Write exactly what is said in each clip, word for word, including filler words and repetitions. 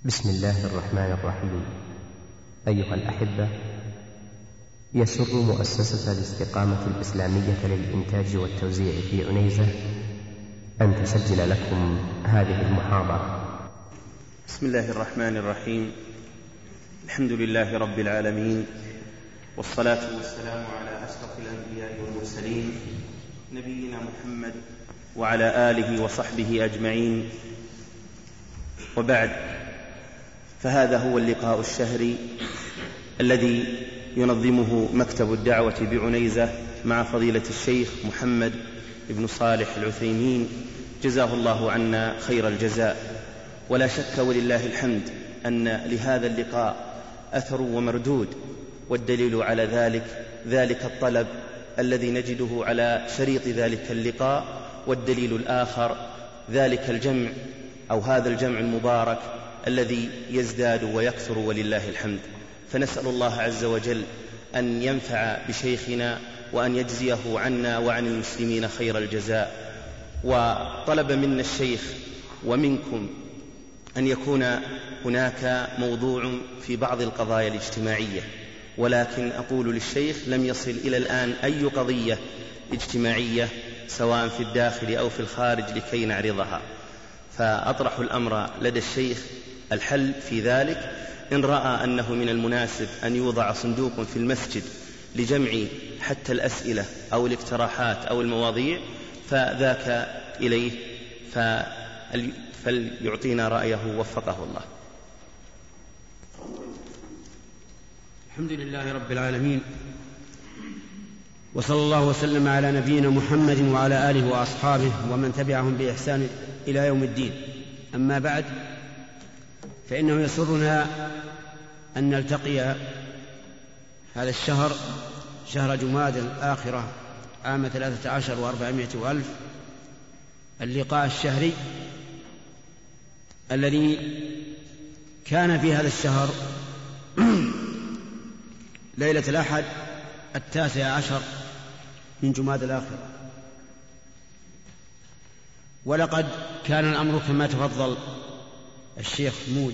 بسم الله الرحمن الرحيم. أيها الأحبة، يسر مؤسسة الاستقامة الإسلامية للإنتاج والتوزيع في عنيزة أن تسجل لكم هذه المحاضرة. بسم الله الرحمن الرحيم. الحمد لله رب العالمين، والصلاة والسلام على أشرف الأنبياء والمرسلين نبينا محمد وعلى آله وصحبه أجمعين، وبعد، فهذا هو اللقاء الشهري الذي ينظمه مكتب الدعوة بعنيزة مع فضيلة الشيخ محمد بن صالح العثيمين، جزاه الله عنا خير الجزاء. ولا شك ولله الحمد أن لهذا اللقاء أثر ومردود، والدليل على ذلك ذلك الطلب الذي نجده على شريط ذلك اللقاء، والدليل الآخر ذلك الجمع أو هذا الجمع المبارك الذي يزداد ويكثر ولله الحمد. فنسأل الله عز وجل أن ينفع بشيخنا وأن يجزيه عنا وعن المسلمين خير الجزاء. وطلب منا الشيخ ومنكم أن يكون هناك موضوع في بعض القضايا الاجتماعية، ولكن أقول للشيخ لم يصل إلى الآن أي قضية اجتماعية سواء في الداخل أو في الخارج لكي نعرضها، فأطرح الأمر لدى الشيخ الحل في ذلك. إن رأى أنه من المناسب أن يوضع صندوق في المسجد لجمع حتى الأسئلة أو الاقتراحات أو المواضيع فذاك إليه، فليعطينا رأيه وفقه الله. الحمد لله رب العالمين، وصلى الله وسلم على نبينا محمد وعلى آله وأصحابه ومن تبعهم بإحسان إلى يوم الدين. أما بعد، فإنه يسرنا أن نلتقي هذا الشهر، شهر جماد الآخرة، عام ثلاثة عشر وأربعمائة وألف، اللقاء الشهري الذي كان في هذا الشهر ليلة الأحد التاسع عشر من جماد الآخرة. ولقد كان الأمر كما تفضل الشيخ مود،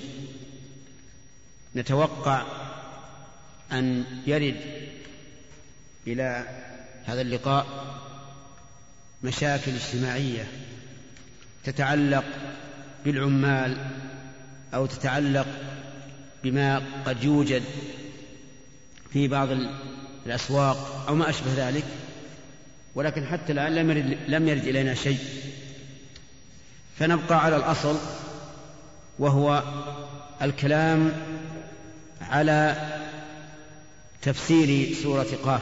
نتوقع أن يرد إلى هذا اللقاء مشاكل اجتماعية تتعلق بالعمال أو تتعلق بما قد يوجد في بعض الأسواق أو ما أشبه ذلك، ولكن حتى الآن لم يرد, لم يرد إلينا شيء، فنبقى على الأصل، وهو الكلام على تفسير سورة قاف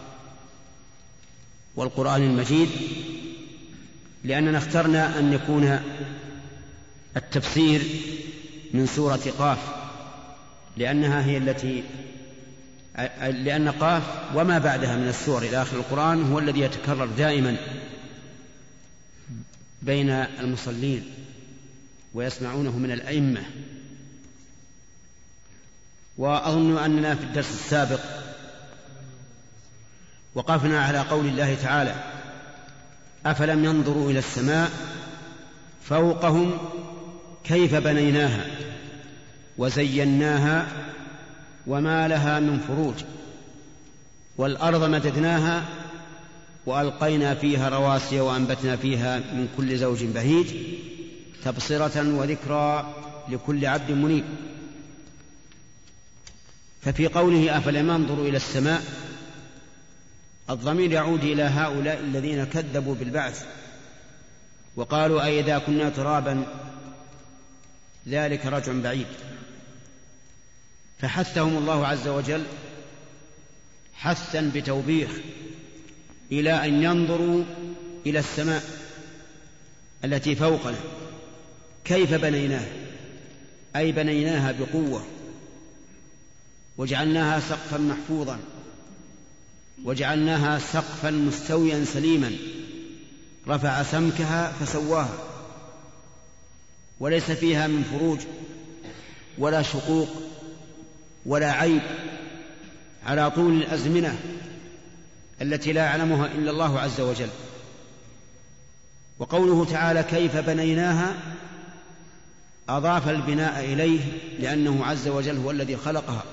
والقرآن المجيد، لأننا اخترنا أن يكون التفسير من سورة قاف، لأنها هي التي لأن قاف وما بعدها من السور إلى آخر القرآن هو الذي يتكرر دائما بين المصلين ويسمعونه من الأئمة. وأظن أننا في الدرس السابق وقفنا على قول الله تعالى: أفلم ينظروا إلى السماء فوقهم كيف بنيناها وزيناها وما لها من فروج والأرض مددناها وألقينا فيها رواسي وأنبتنا فيها من كل زوج بهيج تبصرة وذكرى لكل عبد منيب. ففي قوله أفلم ينظروا إلى السماء، الضمير يعود إلى هؤلاء الذين كذبوا بالبعث وقالوا أئذا كنا ترابا ذلك رجع بعيد، فحثهم الله عز وجل حثا بتوبيخ إلى أن ينظروا إلى السماء التي فوقنا كيف بنيناها، أي بنيناها بقوة وجعلناها سقفا محفوظا وجعلناها سقفا مستويا سليما رفع سمكها فسواها، وليس فيها من فروج ولا شقوق ولا عيب على طول الأزمنة التي لا يعلمها إلا الله عز وجل. وقوله تعالى كيف بنيناها، أضاف البناء إليه لأنه عز وجل هو الذي خلقها،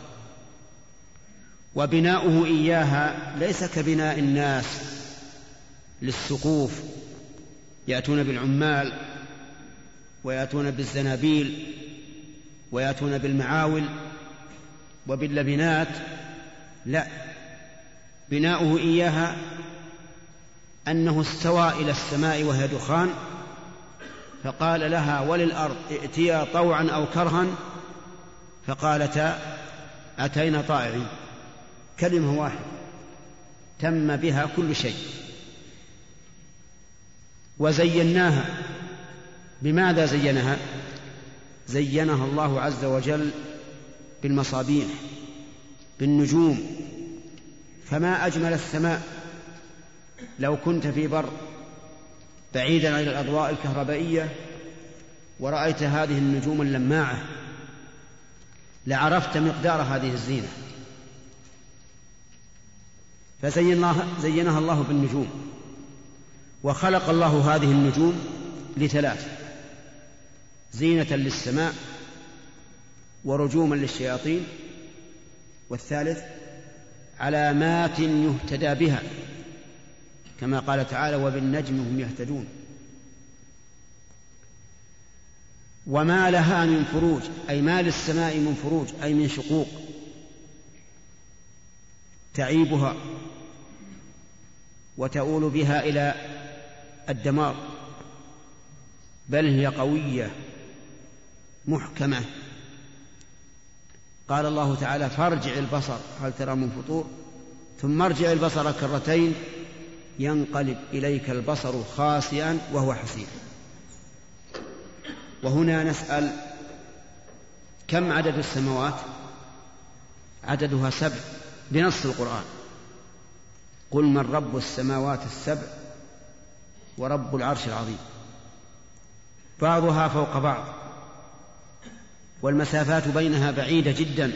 وبناؤه إياها ليس كبناء الناس للسقوف، يأتون بالعمال ويأتون بالزنابيل ويأتون بالمعاول وباللبنات، لا، بناؤه إياها أنه استوى إلى السماء وهي دخان، فقال لها وللأرض ائتيا طوعا أو كرها، فقالتا أتينا طائعين. كلمة واحدة تم بها كل شيء. وزيناها، بماذا زينها؟ زينها الله عز وجل بالمصابيح، بالنجوم. فما أجمل السماء لو كنت في بر بعيدا عن الأضواء الكهربائية ورأيت هذه النجوم اللماعة لعرفت مقدار هذه الزينة. فزينها الله بالنجوم. وخلق الله هذه النجوم لثلاث: زينة للسماء، ورجوما للشياطين، والثالث علامات يهتدى بها، كما قال تعالى وبالنجم هم يهتدون. وما لها من فروج، أي ما للسماء من فروج، أي من شقوق تعيبها وتؤول بها إلى الدمار، بل هي قوية محكمة. قال الله تعالى فارجع البصر هل ترى من فطور ثم ارجع البصر كرتين ينقلب إليك البصر خاسئا وهو حسير. وهنا نسأل: كم عدد السماوات؟ عددها سبع بنص القرآن: قل من رب السماوات السبع ورب العرش العظيم. بعضها فوق بعض، والمسافات بينها بعيدة جدا،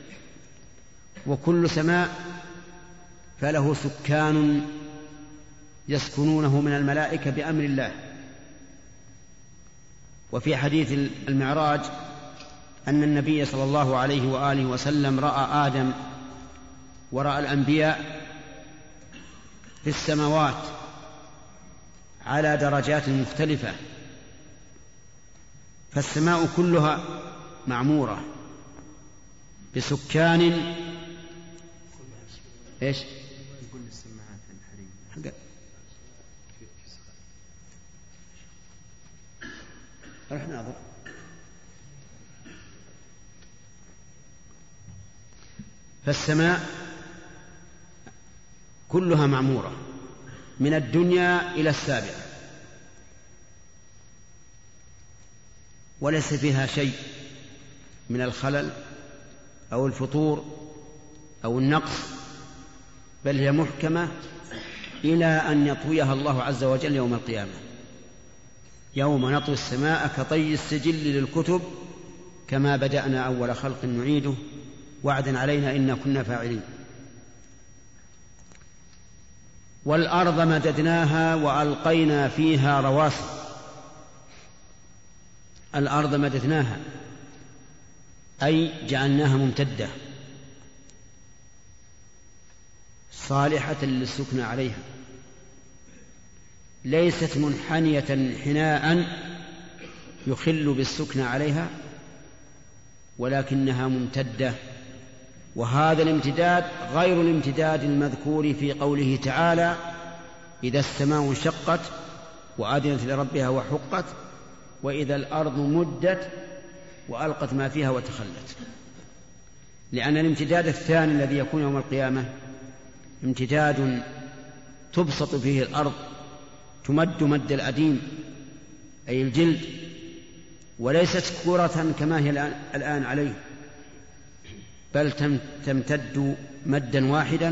وكل سماء فله سكان يسكنونه من الملائكة بأمر الله. وفي حديث المعراج أن النبي صلى الله عليه وآله وسلم رأى آدم ورأى الأنبياء في السماوات على درجات مختلفة، فالسماء كلها معمورة بسكان. ايش يقول السماعات الحريم؟ رح ناظر. فالسماء كلها معمورة من الدنيا إلى السابعة، وليس فيها شيء من الخلل أو الفطور أو النقص، بل هي محكمة إلى أن يطويها الله عز وجل يوم القيامة، يوم نطوي السماء كطي السجل للكتب كما بدأنا أول خلق نعيده وعدا علينا إنا كنا فاعلين. والأرض مددناها وألقينا فيها رواسي. الأرض مددناها أي جعلناها ممتدة صالحة للسكن عليها، ليست منحنية حناء يخل بالسكن عليها، ولكنها ممتدة. وهذا الامتداد غير الامتداد المذكور في قوله تعالى إذا السماء انشقت وأذنت لربها وحقت وإذا الأرض مدت وألقت ما فيها وتخلت. لأن الامتداد الثاني الذي يكون يوم القيامة امتداد تبسط فيه الأرض، تمد مد الأديم أي الجلد، وليست كرة كما هي الآن عليه، بل تمتد مدا واحدا،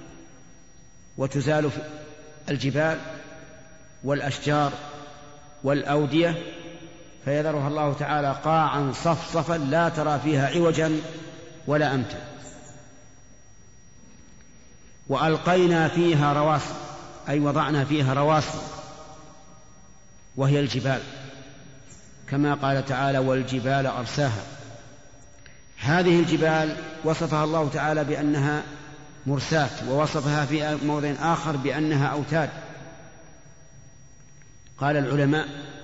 وتزال الجبال والأشجار والأودية، فيذرها الله تعالى قاعا صفصفا لا ترى فيها عوجا ولا أمتا. وألقينا فيها رواسي أي وضعنا فيها رواسي، وهي الجبال كما قال تعالى والجبال أرساها. هذه الجبال وصفها الله تعالى بأنها مرساة، ووصفها في موضع آخر بأنها أوتاد. قال العلماء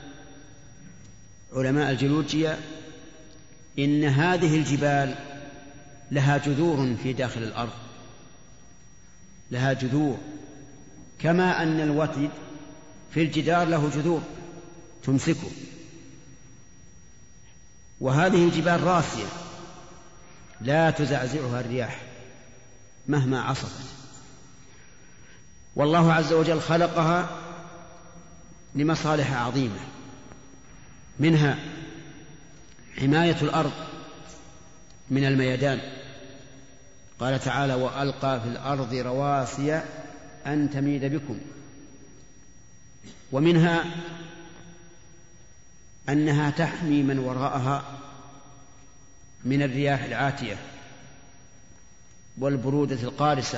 علماء الجيولوجيا إن هذه الجبال لها جذور في داخل الأرض، لها جذور، كما أن الوتد في الجدار له جذور تمسكه. وهذه الجبال راسية لا تزعزعها الرياح مهما عصفت، والله عز وجل خلقها لمصالح عظيمة، منها حماية الأرض من الميدان. قال تعالى وألقى في الأرض رواسي أن تميد بكم. ومنها أنها تحمي من وراءها من الرياح العاتية والبرودة القارسة،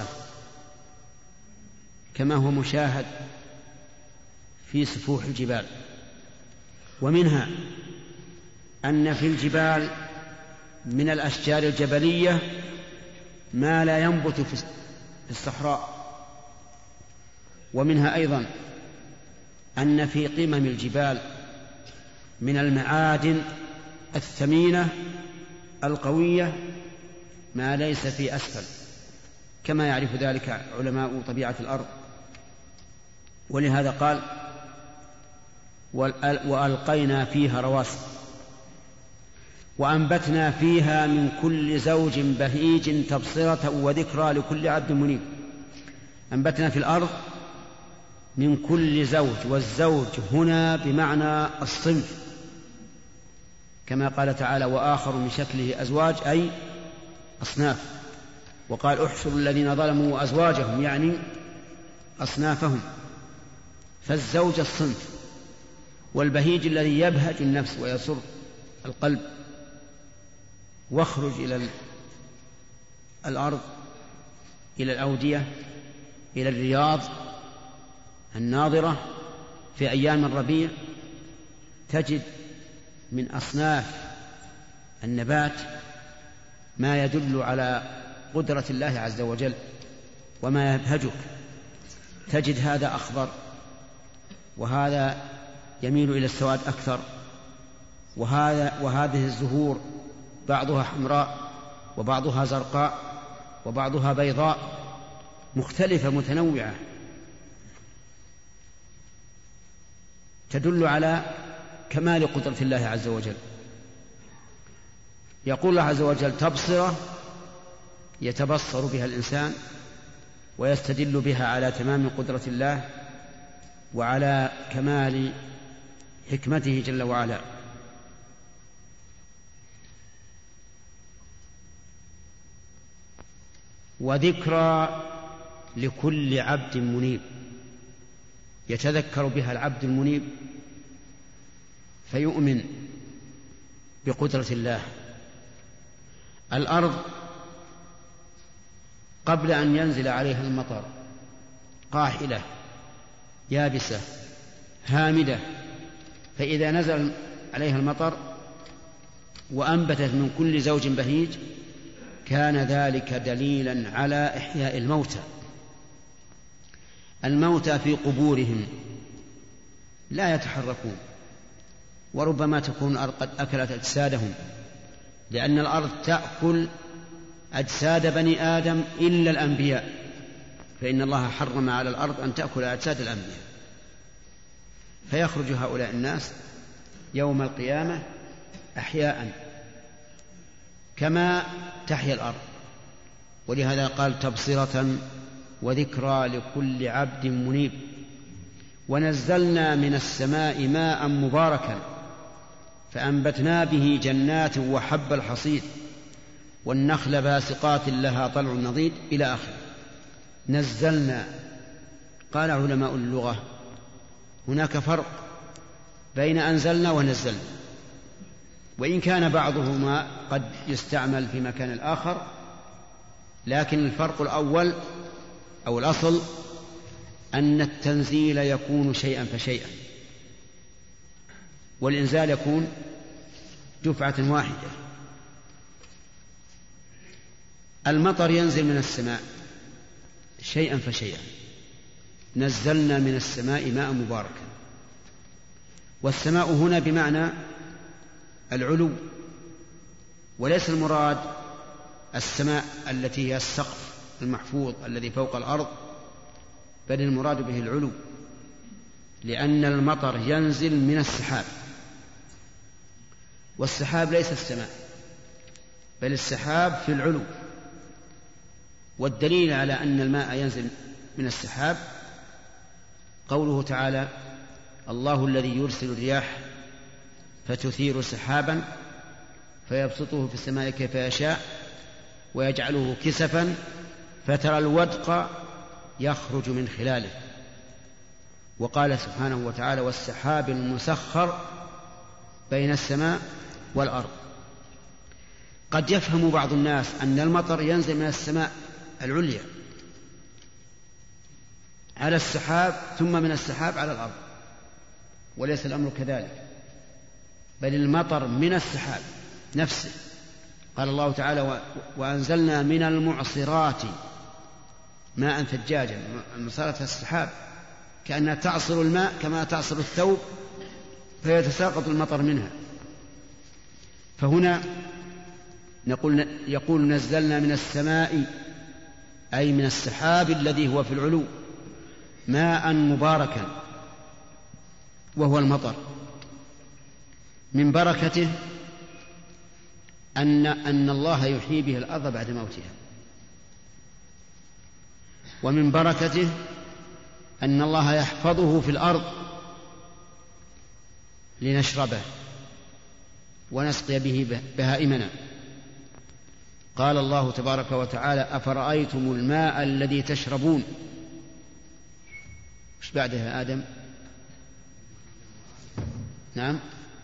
كما هو مشاهد في سفوح الجبال. ومنها أن في الجبال من الأشجار الجبلية ما لا ينبت في الصحراء. ومنها أيضا أن في قمم الجبال من المعادن الثمينة القوية ما ليس في أسفل، كما يعرف ذلك علماء طبيعة الأرض. ولهذا قال وألقينا فيها رواسي وأنبتنا فيها من كل زوج بهيج تبصرة وذكرى لكل عبد منيب. أنبتنا في الأرض من كل زوج، والزوج هنا بمعنى الصنف، كما قال تعالى وآخر من شكله أزواج أي أصناف. وقال احشروا الذين ظلموا وأزواجهم يعني أصنافهم. فالزوج الصنف، والبهيج الذي يبهج النفس ويسر القلب. واخرج إلى الأرض، إلى الأودية، إلى الرياض الناظرة في أيام الربيع، تجد من أصناف النبات ما يدل على قدرة الله عز وجل وما يبهجك. تجد هذا أخضر، وهذا يميل إلى السواد أكثر، وهذا وهذه الزهور بعضها حمراء وبعضها زرقاء وبعضها بيضاء، مختلفة متنوعة، تدل على كمال قدرة الله عز وجل. يقول الله عز وجل تبصرة يتبصر بها الإنسان ويستدل بها على تمام قدرة الله وعلى كمال حكمته جل وعلا. وذكرى لكل عبد منيب، يتذكر بها العبد المنيب فيؤمن بقدرة الله. الأرض قبل أن ينزل عليها المطر قاحلة يابسة هامدة، فإذا نزل عليها المطر وأنبتت من كل زوج بهيج كان ذلك دليلا على إحياء الموتى. الموتى في قبورهم لا يتحركون، وربما تكون الأرض قد أكلت أجسادهم، لأن الأرض تأكل أجساد بني آدم إلا الأنبياء، فإن الله حرم على الأرض أن تأكل أجساد الأنبياء. فيخرج هؤلاء الناس يوم القيامة أحياء كما تحيا الأرض. ولهذا قال تبصرة وذكرى لكل عبد منيب. ونزلنا من السماء ماء مباركا فأنبتنا به جنات وحب الحصيد والنخل باسقات لها طلع نضيد إلى آخره. نزلنا، قال علماء اللغة هناك فرق بين أنزلنا ونزلنا، وإن كان بعضهما قد يستعمل في مكان الآخر، لكن الفرق الأول أو الأصل أن التنزيل يكون شيئا فشيئا. والإنزال يكون دفعة واحدة. المطر ينزل من السماء شيئا فشيئا، نزلنا من السماء ماء مباركا. والسماء هنا بمعنى العلو، وليس المراد السماء التي هي السقف المحفوظ الذي فوق الأرض، بل المراد به العلو، لأن المطر ينزل من السحاب، والسحاب ليس السماء بل السحاب في العلو. والدليل على أن الماء ينزل من السحاب قوله تعالى: الله الذي يرسل الرياح فتثير سحابا فيبسطه في السماء كيف يشاء ويجعله كسفا فترى الودق يخرج من خلاله. وقال سبحانه وتعالى: والسحاب المسخر بين السماء والأرض. قد يفهم بعض الناس أن المطر ينزل من السماء العليا على السحاب ثم من السحاب على الأرض، وليس الأمر كذلك، بل المطر من السحاب نفسه. قال الله تعالى: وأنزلنا من المعصرات ماء ثجاجا. المعصرات السحاب كأنها تعصر الماء كما تعصر الثوب فيتساقط المطر منها. فهنا نقول يقول: نزلنا من السماء، أي من السحاب الذي هو في العلو، ماء مباركا وهو المطر. من بركته أن, أن الله يحيي به الأرض بعد موتها، ومن بركته أن الله يحفظه في الأرض لنشربه ونسقي به بهائمنا. قال الله تبارك وتعالى: أفرأيتم الماء الذي تشربون. وش بعدها آدم؟ نعم،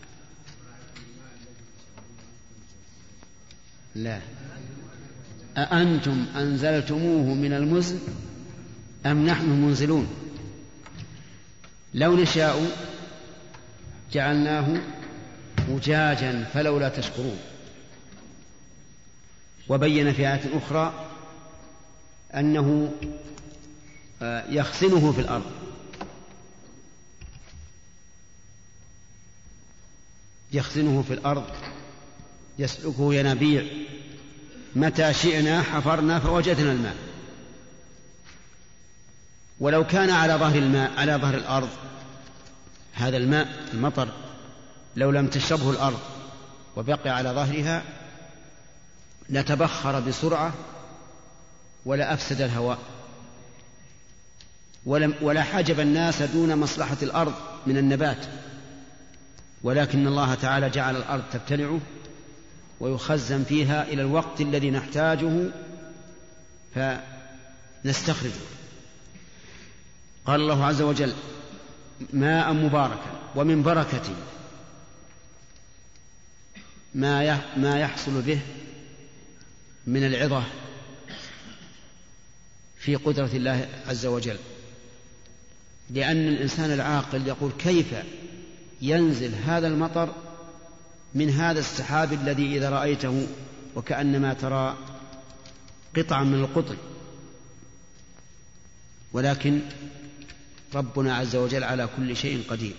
لا، أأنتم أنزلتموه من المزن أم نحن المنزلون. لو نشاء جعلناه أجاجا فلولا تشكرون. وبين في آية أخرى أنه يخزنه في الأرض، يخزنه في الأرض يسلكه ينابيع، متى شئنا حفرنا فوجدنا الماء. ولو كان على ظهر الماء على ظهر الأرض هذا الماء المطر، لو لم تشربه الأرض وبقي على ظهرها لتبخر بسرعة ولا أفسد الهواء ولا حجب الناس دون مصلحة الأرض من النبات. ولكن الله تعالى جعل الأرض تبتلعه ويخزن فيها إلى الوقت الذي نحتاجه فنستخرجه. قال الله عز وجل: ماء مباركا. ومن بركته ما يحصل به من العظة في قدرة الله عز وجل، لأن الإنسان العاقل يقول: كيف ينزل هذا المطر من هذا السحاب الذي إذا رأيته وكأنما ترى قطعا من القطر. ولكن ربنا عز وجل على كل شيء قدير.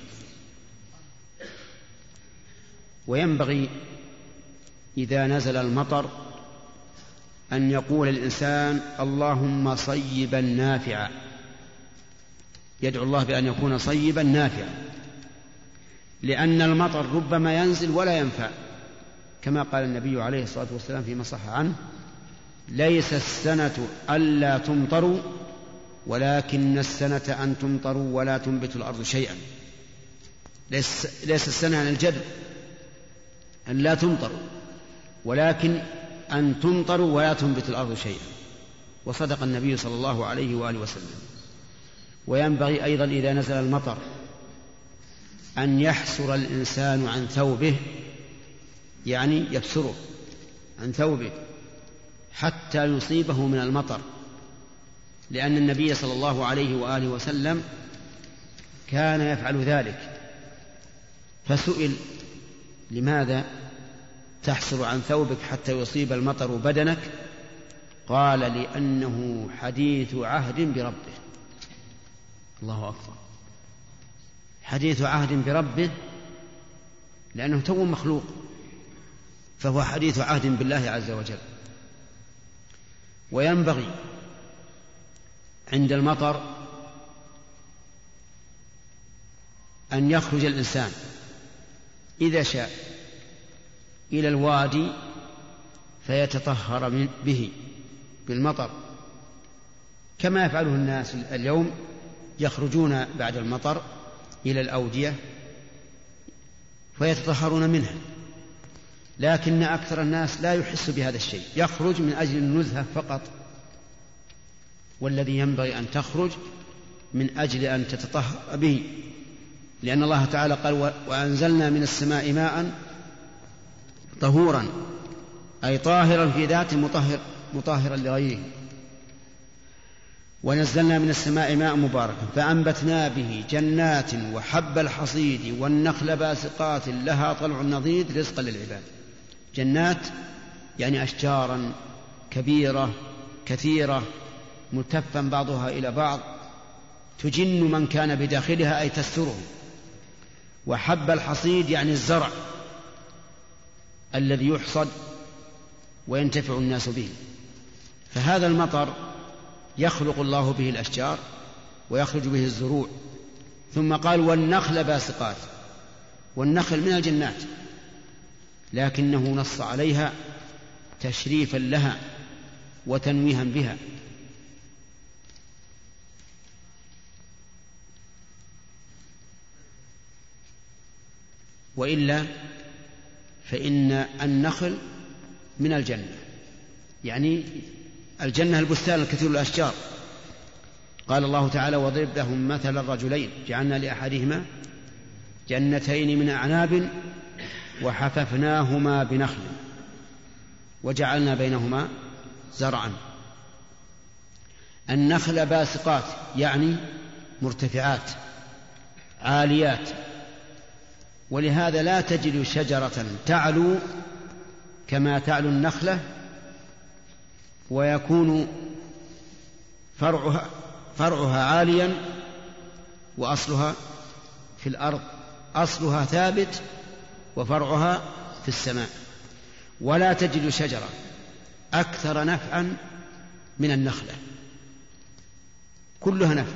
وينبغي إذا نزل المطر أن يقول الإنسان: اللهم صيبا نافعا، يدعو الله بأن يكون صيبا نافعا، لأن المطر ربما ينزل ولا ينفع، كما قال النبي عليه الصلاة والسلام فيما صح عنه: ليس السنة ألا تمطروا ولكن السنة أن تمطروا ولا تنبت الأرض شيئا. ليس, ليس السنة عن الجدب أن لا تمطروا، ولكن أن تمطروا ولا تنبت الأرض شيئا. وصدق النبي صلى الله عليه وآله وسلم. وينبغي أيضا إذا نزل المطر أن يحسر الإنسان عن ثوبه، يعني يبسره عن ثوبه حتى يصيبه من المطر، لأن النبي صلى الله عليه وآله وسلم كان يفعل ذلك. فسئل: لماذا تحسر عن ثوبك حتى يصيب المطر بدنك؟ قال: لأنه حديث عهد بربه. الله أكبر، حديث عهد بربه، لأنه تو مخلوق، فهو حديث عهد بالله عز وجل. وينبغي عند المطر أن يخرج الإنسان إذا شاء إلى الوادي فيتطهر به بالمطر، كما يفعله الناس اليوم، يخرجون بعد المطر إلى الأودية فيتطهرون منها. لكن أكثر الناس لا يحس بهذا الشيء، يخرج من أجل النزهة فقط، والذي ينبغي أن تخرج من أجل أن تتطهر به، لأن الله تعالى قال: وأنزلنا من السماء ماء طهورا، أي طاهرا في ذاته مطهر مطهرا لغيره. ونزلنا من السماء ماء مباركا فأنبتنا به جنات وحب الحصيد والنخل باسقات لها طلع نضيد رزقا للعباد. جنات يعني أشجارا كبيرة كثيرة ملتفا بعضها إلى بعض تجن من كان بداخلها، أي تستره. وحب الحصيد يعني الزرع الذي يحصد وينتفع الناس به. فهذا المطر يخلق الله به الأشجار ويخرج به الزروع. ثم قال: والنخل باسقات، والنخل من الجنات، لكنه نص عليها تشريفا لها وتنويها بها. وإلا فإن النخل من الجنة، يعني الجنة البستان الكثير الأشجار. قال الله تعالى: واضرب لهم مثل الرجلين جعلنا لأحدهما جنتين من أعناب وحففناهما بنخل وجعلنا بينهما زرعا. النخل باسقات يعني مرتفعات عاليات، ولهذا لا تجد شجرة تعلو كما تعلو النخلة ويكون فرعها, فرعها عاليا وأصلها في الأرض، أصلها ثابت وفرعها في السماء. ولا تجد شجرة أكثر نفعا من النخلة، كلها نفع،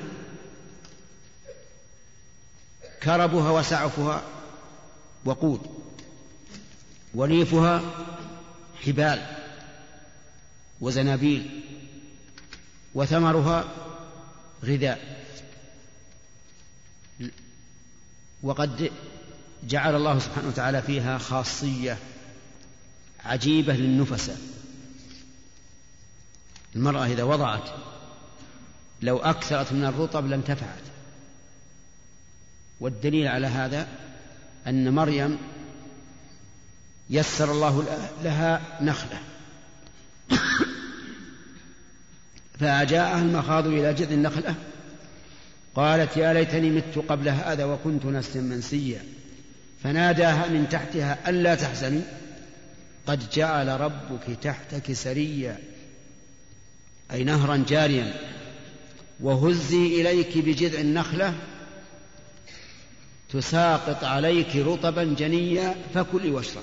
كربها وسعفها وقود، وليفها حبال وزنابيل، وثمرها غذاء. وقد جعل الله سبحانه وتعالى فيها خاصية عجيبة للنفساء. المرأة إذا وضعت لو أكثرت من الرطب لانتفعت. والدليل على هذا أن مريم يسر الله لها نخلة فأجاءها المخاض إلى جذع النخلة قالت: يا ليتني مت قبل هذا وكنت نسيا منسيا. فناداها من تحتها: ألا تحزني قد جعل ربك تحتك سريا، أي نهرا جاريا، وهزي إليك بجذع النخلة تساقط عليك رطبا جنيا فكلي واشربي.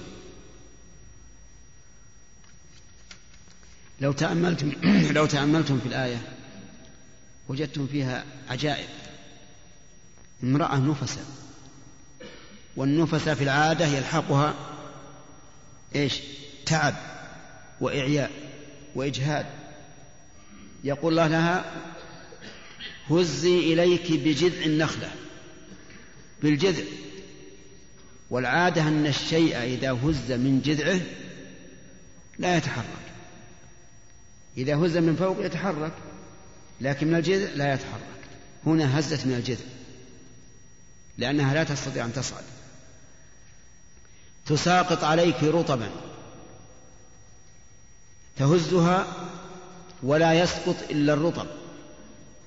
لو تأملتم, لو تأملتم في الآية وجدتم فيها عجائب. امرأة نفسة، والنفسة في العادة يلحقها إيش؟ تعب وإعياء وإجهاد. يقول الله لها: هزي إليك بجذع النخلة، بالجذع. والعادة أن الشيء إذا هز من جذعه لا يتحرك، إذا هز من فوق يتحرك، لكن من الجذع لا يتحرك. هنا هزت من الجذع لأنها لا تستطيع أن تصعد. تساقط عليك رطبا، تهزها ولا يسقط إلا الرطب،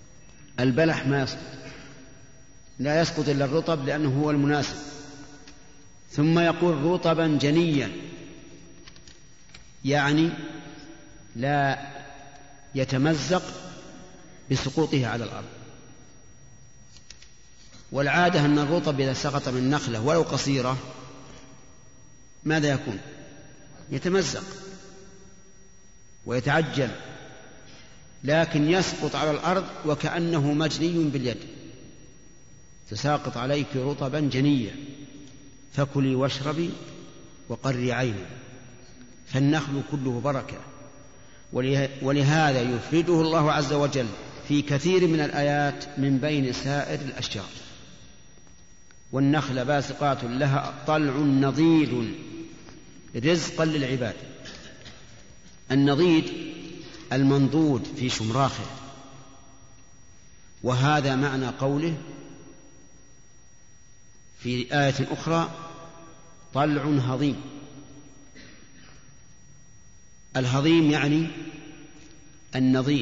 البلح ما يسقط، لا يسقط إلا الرطب لأنه هو المناسب. ثم يقول رطبا جنيا، يعني لا يتمزق بسقوطه على الأرض. والعادة أن الرطب إذا سقط من نخلة ولو قصيرة ماذا يكون؟ يتمزق ويتعجل، لكن يسقط على الأرض وكأنه مجني باليد. تساقط عليك رطبا جنيا فكلي واشربي وقري عيني، فالنخل كله بركة. ولهذا يفرده الله عز وجل في كثير من الآيات من بين سائر الأشجار. والنخل باسقات لها طلع نضيد رزقا للعباد. النضيد المنضود في شمراخه، وهذا معنى قوله في آية أخرى طلع هضيم. الهضيم يعني النضيد،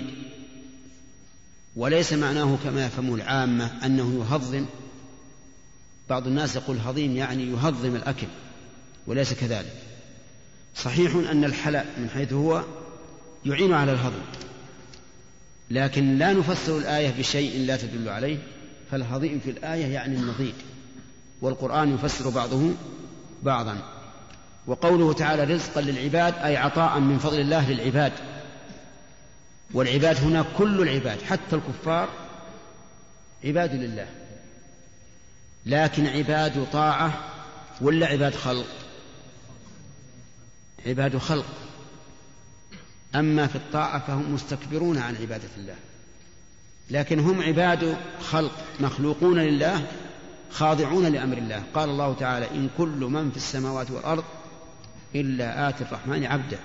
وليس معناه كما يفهمه العامة أنه يهضم. بعض الناس يقول هضيم يعني يهضم الأكل، وليس كذلك. صحيح أن الحلى من حيث هو يعين على الهضم، لكن لا نفسر الآية بشيء لا تدل عليه، فالهضيم في الآية يعني النضيد، والقرآن يفسر بعضه بعضا. وقوله تعالى رزقا للعباد أي عطاء من فضل الله للعباد. والعباد هنا كل العباد حتى الكفار عباد لله، لكن عباد طاعة ولا عباد خلق؟ عباد خلق. أما في الطاعة فهم مستكبرون عن عبادة الله، لكن هم عباد خلق مخلوقون لله خاضعون لأمر الله. قال الله تعالى إن كل من في السماوات والأرض إلا آتي الرحمن عبدا.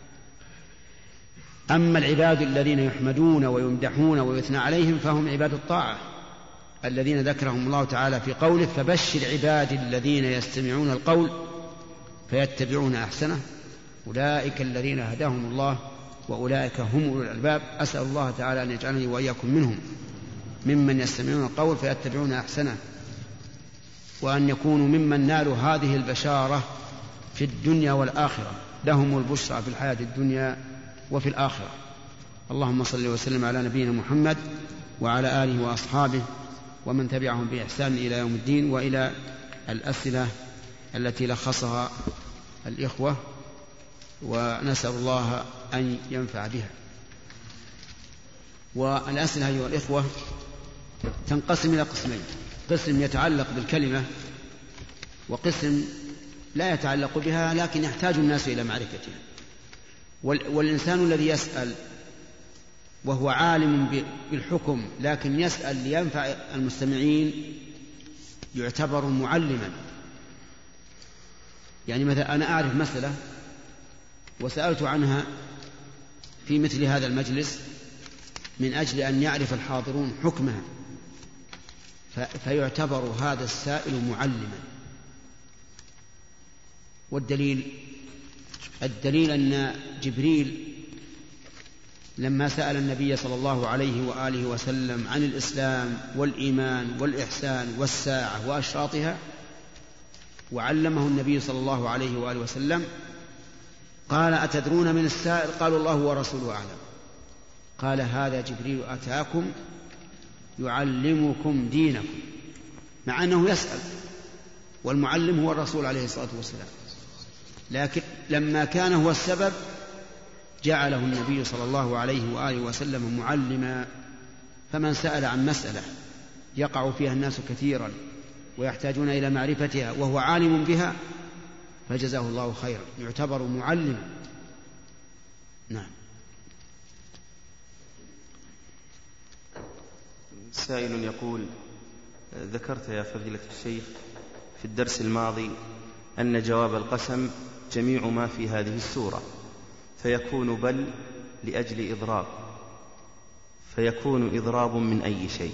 أما العباد الذين يحمدون ويمدحون ويثنى عليهم فهم عباد الطاعة الذين ذكرهم الله تعالى في قوله فبشر عبادي الذين يستمعون القول فيتبعون أحسنه أولئك الذين هداهم الله وأولئك هم أولو الألباب. أسأل الله تعالى أن يجعلني وإياكم منهم ممن يستمعون القول فيتبعون أحسنه، وأن يكونوا ممن نالوا هذه البشارة في الدنيا والآخرة، لهم البشرى في الحياة الدنيا وفي الآخرة. اللهم صل وسلم على نبينا محمد وعلى آله وأصحابه ومن تبعهم بإحسان إلى يوم الدين. وإلى الأسئلة التي لخصها الإخوة، ونسأل الله أن ينفع بها. والأسئلة أيها الإخوة تنقسم إلى قسمين: قسم يتعلق بالكلمة، وقسم لا يتعلق بها لكن يحتاج الناس إلى معرفتها. والإنسان الذي يسأل وهو عالم بالحكم لكن يسأل لينفع المستمعين يعتبر معلما. يعني مثلا أنا أعرف مسألة وسألت عنها في مثل هذا المجلس من أجل أن يعرف الحاضرون حكمها، فيعتبر هذا السائل معلما. والدليل الدليل أن جبريل لما سأل النبي صلى الله عليه وآله وسلم عن الإسلام والإيمان والإحسان والساعة وأشراطها وعلمه النبي صلى الله عليه وآله وسلم قال أتدرون من السائل؟ قالوا الله ورسوله أعلم. قال هذا جبريل أتاكم يعلمكم دينكم، مع أنه يسأل والمعلم هو الرسول عليه الصلاة والسلام، لكن لما كان هو السبب جعله النبي صلى الله عليه وآله وسلم معلما. فمن سأل عن مسألة يقع فيها الناس كثيرا ويحتاجون إلى معرفتها وهو عالم بها فجزاه الله خيرا، يعتبر معلما. نعم. سائل يقول: ذكرت يا فضيلة الشيخ في الدرس الماضي أن جواب القسم جميع ما في هذه السورة، فيكون بل لأجل إضراب، فيكون إضراب من أي شيء؟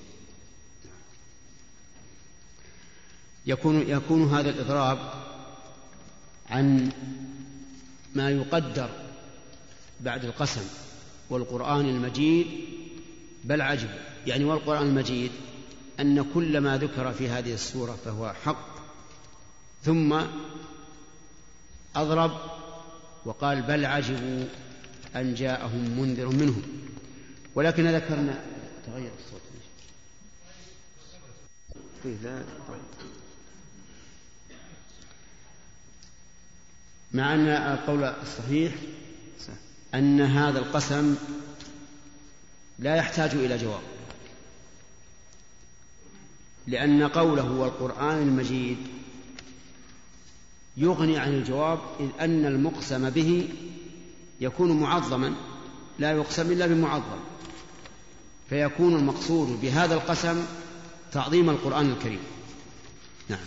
يكون, يكون هذا الإضراب عن ما يقدر بعد القسم. والقرآن المجيد بل عجب، يعني والقرآن المجيد أن كل ما ذكر في هذه السورة فهو حق، ثم أضرب وقال بل عجبوا أن جاءهم منذر منهم. ولكن ذكرنا تغير الصوت مع أن القول الصحيح أن هذا القسم لا يحتاج إلى جواب، لأن قوله والقرآن المجيد يغني عن الجواب، إذ أن المقسم به يكون معظما، لا يقسم إلا بمعظم، فيكون المقصود بهذا القسم تعظيم القرآن الكريم. نعم.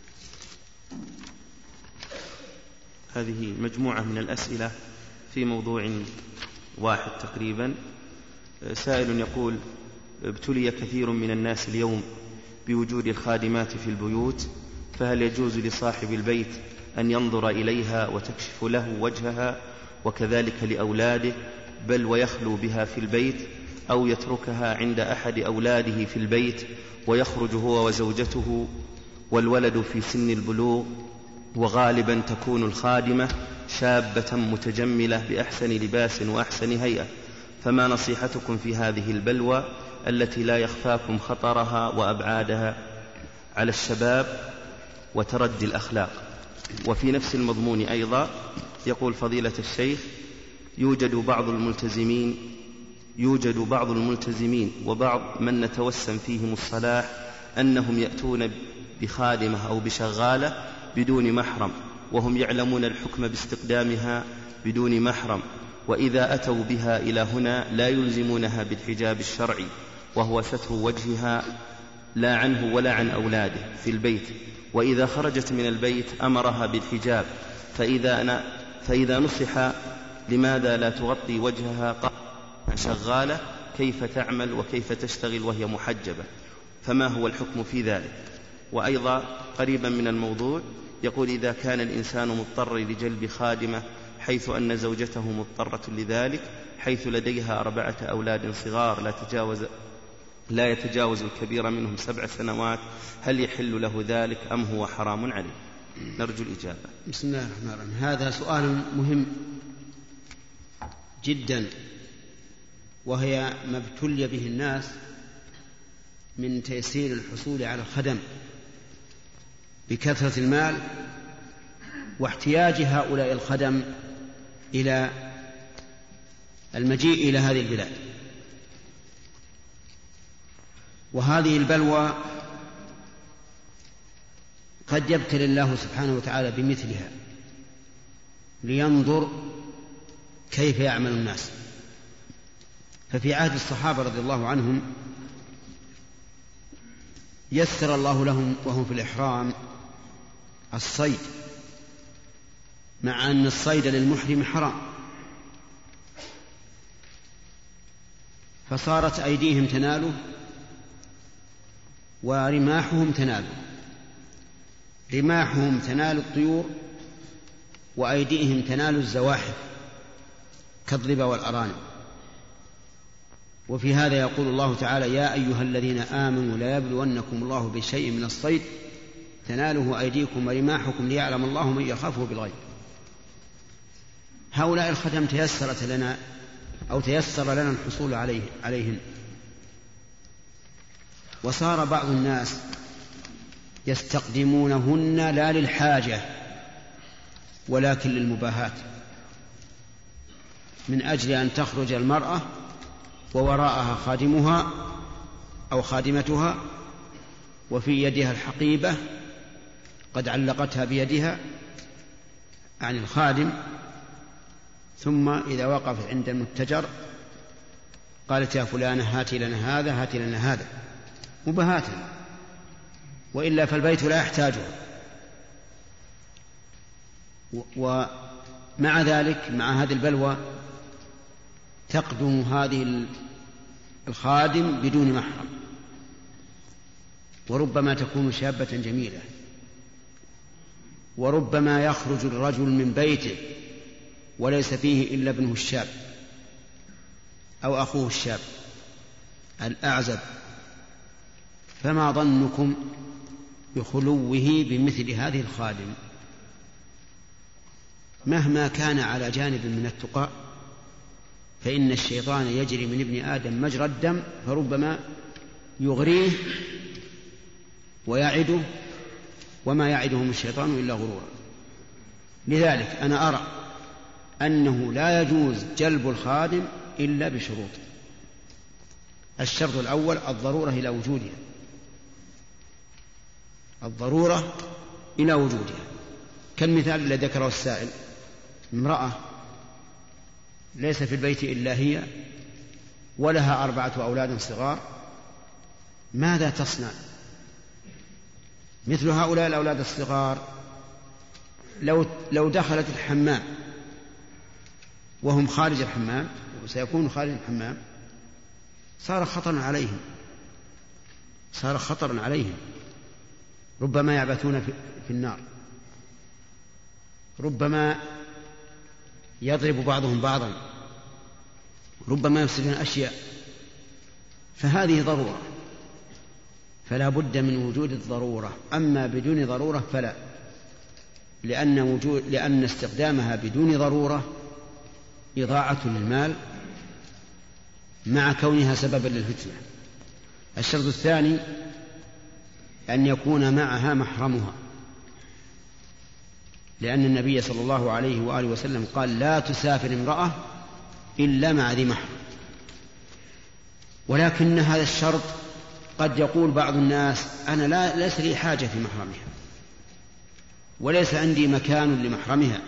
هذه مجموعة من الأسئلة في موضوع واحد تقريبا. سائل يقول: ابتلي كثير من الناس اليوم بوجود الخادمات في البيوت، فهل يجوز لصاحب البيت أن ينظر إليها وتكشف له وجهها وكذلك لأولاده، بل ويخلو بها في البيت، أو يتركها عند أحد أولاده في البيت ويخرج هو وزوجته والولد في سن البلوغ، وغالبا تكون الخادمة شابة متجملة بأحسن لباس وأحسن هيئة، فما نصيحتكم في هذه البلوى التي لا يخفاكم خطرها وأبعادها على الشباب وتردي الأخلاق؟ وفي نفس المضمون أيضا يقول فضيلة الشيخ: يوجد بعض الملتزمين يوجد بعض الملتزمين وبعض من نتوسم فيهم الصلاح أنهم يأتون بخادمة أو بشغالة بدون محرم، وهم يعلمون الحكم باستقدامها بدون محرم، وإذا أتوا بها إلى هنا لا يلزمونها بالحجاب الشرعي، وهو ستر وجهها لا عنه ولا عن أولاده في البيت، وإذا خرجت من البيت أمرها بالحجاب، فإذا, فإذا نصح لماذا لا تغطي وجهها قال شغالة كيف تعمل وكيف تشتغل وهي محجبة، فما هو الحكم في ذلك؟ وأيضا قريبا من الموضوع يقول: إذا كان الإنسان مضطر لجلب خادمة حيث أن زوجته مضطرة لذلك، حيث لديها أربعة أولاد صغار لا تجاوز لا يتجاوز الكبير منهم سبع سنوات، هل يحل له ذلك أم هو حرام عليه؟ نرجو الإجابة. بسم الله الرحمن الرحيم. هذا سؤال مهم جدا، وهي ما ابتلي به الناس من تيسير الحصول على الخدم بكثرة المال واحتياج هؤلاء الخدم إلى المجيء إلى هذه البلاد. وهذه البلوى قد يبتلي الله سبحانه وتعالى بمثلها لينظر كيف يعمل الناس. ففي عهد الصحابة رضي الله عنهم يسر الله لهم وهم في الإحرام الصيد، مع أن الصيد للمحرم حرام، فصارت أيديهم تناله ورماحهم تناله. رماحهم تنال الطيور وأيديهم تنال الزواحف كالظبا والأرانب. وفي هذا يقول الله تعالى: يا أيها الذين آمنوا لا يبلونكم الله بشيء من الصيد تناله أيديكم ورماحكم ليعلم الله من يخافه بالغيب. هؤلاء الخدم تيسرت لنا أو تيسر لنا الحصول عليه عليهن، وصار بعض الناس يستقدمونهن لا للحاجة ولكن للمباهاة، من أجل أن تخرج المرأة ووراءها خادمها أو خادمتها وفي يدها الحقيبة قد علقتها بيدها عن الخادم، ثم إذا وقف عند المتجر قالت: يا فلانة هاتي لنا هذا هاتي لنا هذا، مباهاة، وإلا فالبيت لا يحتاجه. ومع ذلك مع هذه البلوى تقدم هذه الخادم بدون محرم، وربما تكون شابة جميلة، وربما يخرج الرجل من بيته وليس فيه إلا ابنه الشاب أو أخوه الشاب الأعزب، فما ظنكم بخلوه بمثل هذه الخادم مهما كان على جانب من التقى، فإن الشيطان يجري من ابن آدم مجرى الدم، فربما يغريه ويعده، وما يعدهم الشيطان إلا غرورا. لذلك أنا أرى أنه لا يجوز جلب الخادم إلا بشروط. الشرط الأول الضرورة إلى وجودها، الضرورة إلى وجودها، كالمثال الذي ذكره السائل: امرأة ليس في البيت إلا هي ولها أربعة أولاد صغار، ماذا تصنع؟ مثل هؤلاء الأولاد الصغار لو, لو دخلت الحمام وهم خارج الحمام وسيكون خارج الحمام صار خطرا عليهم، صار خطرا عليهم، ربما يعبثون في النار، ربما يضرب بعضهم بعضا، ربما يفسدون أشياء، فهذه ضرورة، فلا بد من وجود الضرورة. أما بدون ضرورة فلا، لأن, وجود لأن استخدامها بدون ضرورة إضاعة للمال مع كونها سببا للفتنة. الشرط الثاني أن يكون معها محرمها، لأن النبي صلى الله عليه وآله وسلم قال: لا تسافر امرأة إلا مع ذي محرم. ولكن هذا الشرط قد يقول بعض الناس: أنا لا ليس لي حاجة في محرمها، وليس عندي مكان لمحرمها،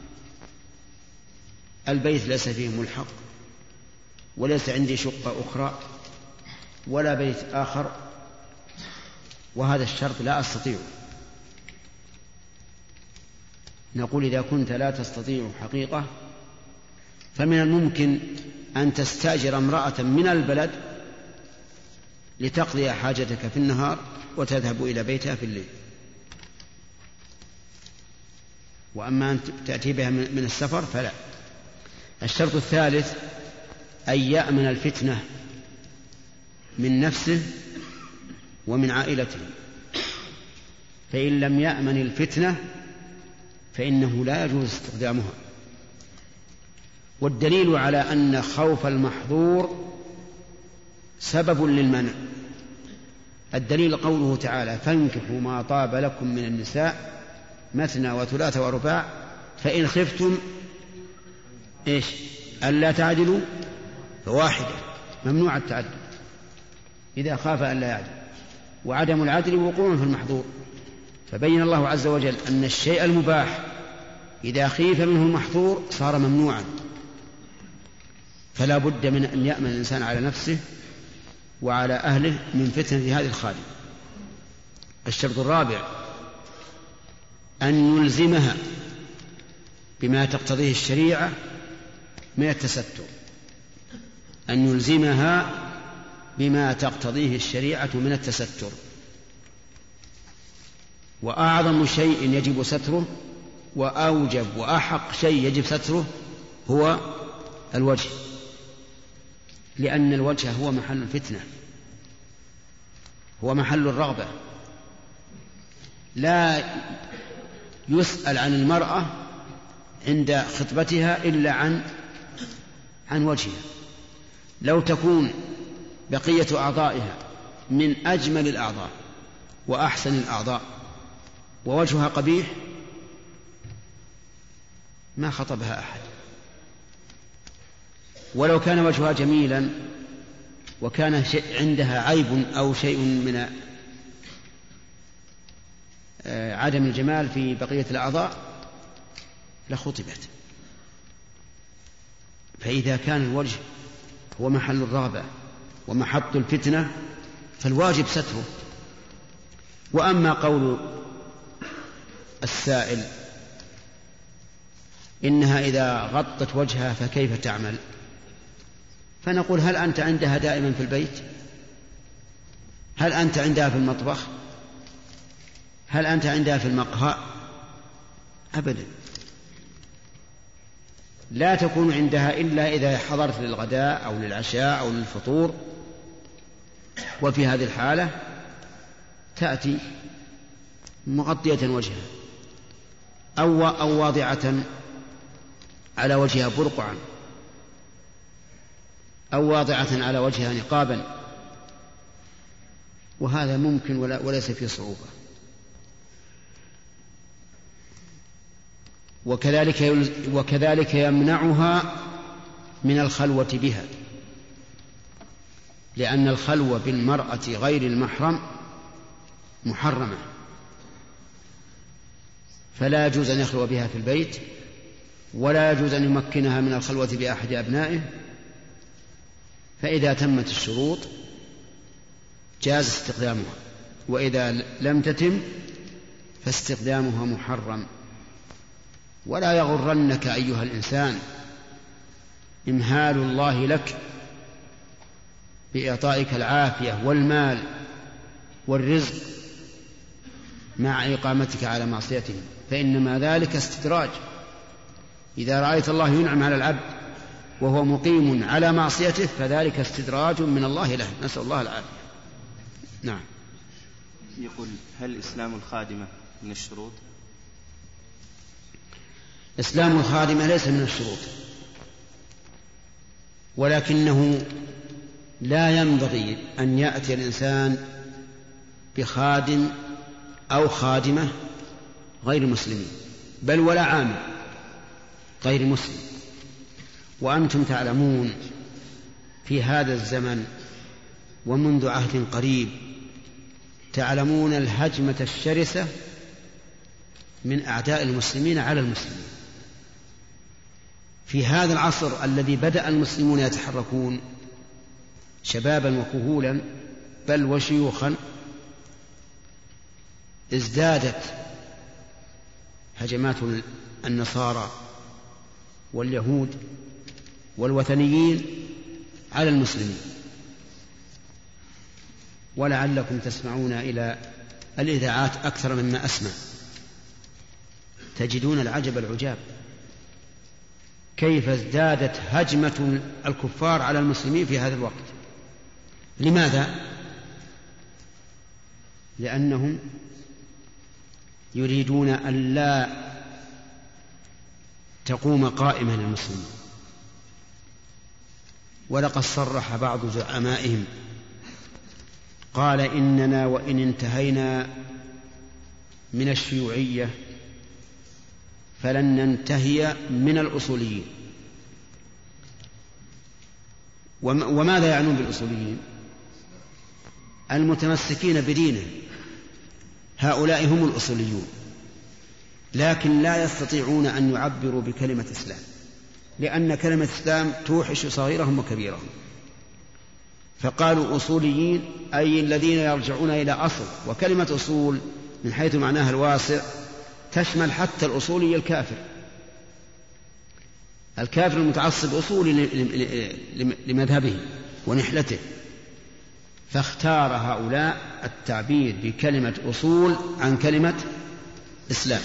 البيت ليس فيه ملحق، وليس عندي شقة أخرى ولا بيت آخر، وهذا الشرط لا أستطيع. نقول: إذا كنت لا تستطيع حقيقة فمن الممكن أن تستأجر امرأة من البلد لتقضي حاجتك في النهار وتذهب إلى بيتها في الليل. وأما أن تأتي بها من السفر فلا. الشرط الثالث أن يأمن الفتنة من نفسه ومن عائلته، فإن لم يأمن الفتنة فإنه لا يجوز استخدامها. والدليل على أن خوف المحظور سبب للمنع، الدليل قوله تعالى: فانكحوا ما طاب لكم من النساء مثنى وثلاث ورباع فإن خفتم إيش ألا تعدلوا فواحدة. ممنوع التعدد إذا خاف ألا يعدل، وعدم العدل وقوع في المحظور. فبين الله عز وجل أن الشيء المباح إذا خيف منه المحظور صار ممنوعا، فلا بد من أن يأمن الإنسان على نفسه وعلى أهله من فتنة هذه الخادم. الشرط الرابع أن يلزمها بما تقتضيه الشريعة من التستر، أن يلزمها بما تقتضيه الشريعة من التستر. وأعظم شيء يجب ستره وأوجب وأحق شيء يجب ستره هو الوجه، لأن الوجه هو محل الفتنة، هو محل الرغبة. لا يسأل عن المرأة عند خطبتها إلا عن عن وجهها. لو تكون بقية أعضائها من أجمل الأعضاء وأحسن الأعضاء ووجهها قبيح ما خطبها أحد. ولو كان وجهها جميلا وكان عندها عيب أو شيء من عدم الجمال في بقية الأعضاء لخطبت. فإذا كان الوجه هو محل الرغبة ومحط الفتنة فالواجب ستره. وأما قول السائل إنها إذا غطت وجهها فكيف تعمل، فنقول: هل أنت عندها دائما في البيت؟ هل أنت عندها في المطبخ؟ هل أنت عندها في المقهى؟ أبدا، لا تكون عندها إلا إذا حضرت للغداء أو للعشاء أو للفطور، وفي هذه الحالة تأتي مغطية وجهها أو, أو واضعة على وجهها برقعا أو واضعة على وجهها نقابا، وهذا ممكن ولا وليس فيه صعوبة. وكذلك وكذلك يمنعها من الخلوة بها، لأن الخلوة بالمرأة غير المحرم محرمة، فلا يجوز أن يخلو بها في البيت، ولا يجوز أن يمكنها من الخلوة بأحد أبنائه. فإذا تمت الشروط جاز استخدامها، وإذا لم تتم فاستخدامها محرم. ولا يغرنك أيها الإنسان إمهال الله لك بإعطائك العافية والمال والرزق مع إقامتك على معصيته، فإنما ذلك استدراج. إذا رأيت الله ينعم على العبد وهو مقيم على معصيته فذلك استدراج من الله له، نسأل الله العافية. نعم. يقول: هل إسلام الخادمة من الشروط؟ إسلام الخادمة ليس من الشروط، ولكنه لا ينبغي أن يأتي الإنسان بخادم أو خادمة غير مسلمين، بل ولا عامل غير مسلم. وأنتم تعلمون في هذا الزمن ومنذ عهد قريب تعلمون الهجمة الشرسة من أعداء المسلمين على المسلمين. في هذا العصر الذي بدأ المسلمون يتحركون شبابا وكهولا بل وشيوخا، ازدادت هجمات النصارى واليهود والوثنيين على المسلمين. ولعلكم تسمعون إلى الإذاعات أكثر مما أسمع، تجدون العجب العجاب كيف ازدادت هجمة الكفار على المسلمين في هذا الوقت. لماذا؟ لأنهم يريدون أن لا تقوم قائمة للمسلمين. ولقد صرح بعض زعمائهم قال: إننا وإن انتهينا من الشيوعية فلن ننتهي من الأصوليين. وماذا يعنون بالأصوليين؟ المتمسكين بدينه، هؤلاء هم الأصوليون، لكن لا يستطيعون أن يعبروا بكلمة إسلام، لأن كلمة إسلام توحش صغيرهم وكبيرهم. فقالوا أصوليين أي الذين يرجعون إلى أصل. وكلمة أصول من حيث معناها الواسع تشمل حتى الأصولي الكافر، الكافر المتعصب أصولي لمذهبه ونحلته. فاختار هؤلاء التعبير بكلمة أصول عن كلمة إسلام،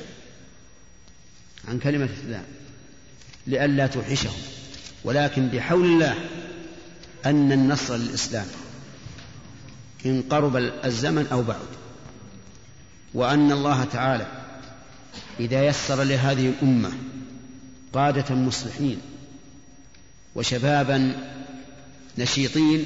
عن كلمة إسلام لئلا توحشهم. ولكن بحول الله أن النصر للإسلام إن قرب الزمن أو بعد، وأن الله تعالى إذا يسر لهذه الأمة قادة مصلحين وشبابا نشيطين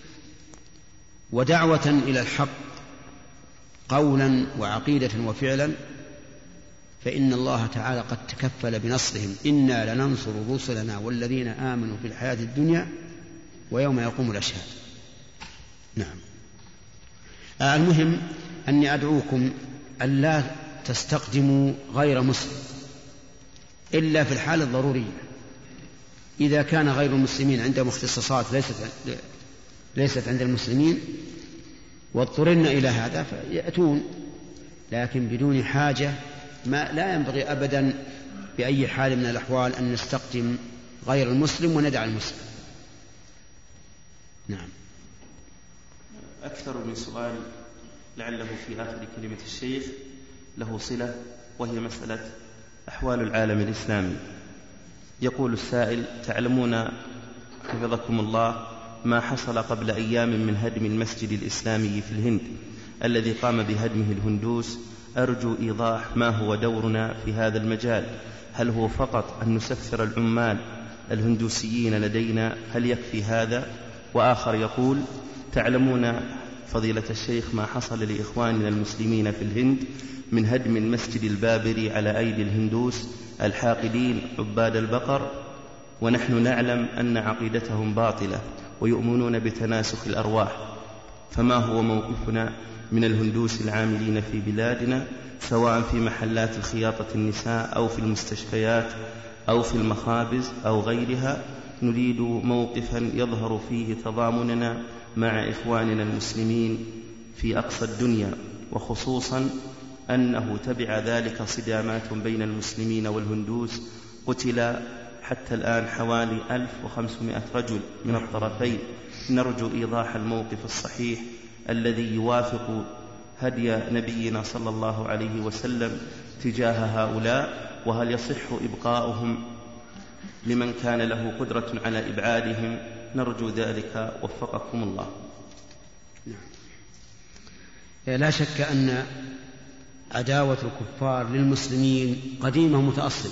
ودعوة إلى الحق قولا وعقيدة وفعلا، فإن الله تعالى قد تكفل بنصرهم: إنا لننصر رسلنا والذين آمنوا في الحياة الدنيا ويوم يقوم الأشهاد. نعم. آه المهم أني أدعوكم ألا تستقدموا غير مسلم إلا في الحالة الضرورية. إذا كان غير المسلمين عندهم اختصاصات ليست ليست عند المسلمين واضطررنا إلى هذا فيأتون، لكن بدون حاجة. ما لا ينبغي أبدا بأي حال من الأحوال أن نستقدم غير المسلم وندع المسلم. نعم. أكثر من سؤال لعله في آخر كلمة الشيخ له صلة، وهي مسألة أحوال العالم الإسلامي. يقول السائل: تعلمون حفظكم الله ما حصل قبل أيام من هدم المسجد الإسلامي في الهند الذي قام بهدمه الهندوس أرجو إيضاح ما هو دورنا في هذا المجال. هل هو فقط أن نسفر العمال الهندوسيين لدينا؟ هل يكفي هذا؟ وآخر يقول: تعلمون فضيلة الشيخ ما حصل لإخواننا المسلمين في الهند من هدم المسجد البابري على أيدي الهندوس الحاقدين عباد البقر، ونحن نعلم أن عقيدتهم باطلة ويؤمنون بتناسخ الأرواح، فما هو موقفنا من الهندوس العاملين في بلادنا سواء في محلات الخياطة النساء أو في المستشفيات أو في المخابز أو غيرها؟ نريد موقفا يظهر فيه تضامننا مع إخواننا المسلمين في أقصى الدنيا، وخصوصا أنه تبع ذلك صدامات بين المسلمين والهندوس. قتل حتى الآن حوالي ألف وخمسمائة رجل من الطرفين. نرجو إيضاح الموقف الصحيح الذي يوافق هدي نبينا صلى الله عليه وسلم تجاه هؤلاء، وهل يصح إبقاؤهم لمن كان له قدرة على إبعادهم؟ نرجو ذلك وفقكم الله. لا شك أن عداوة الكفار للمسلمين قديمة متأصلة،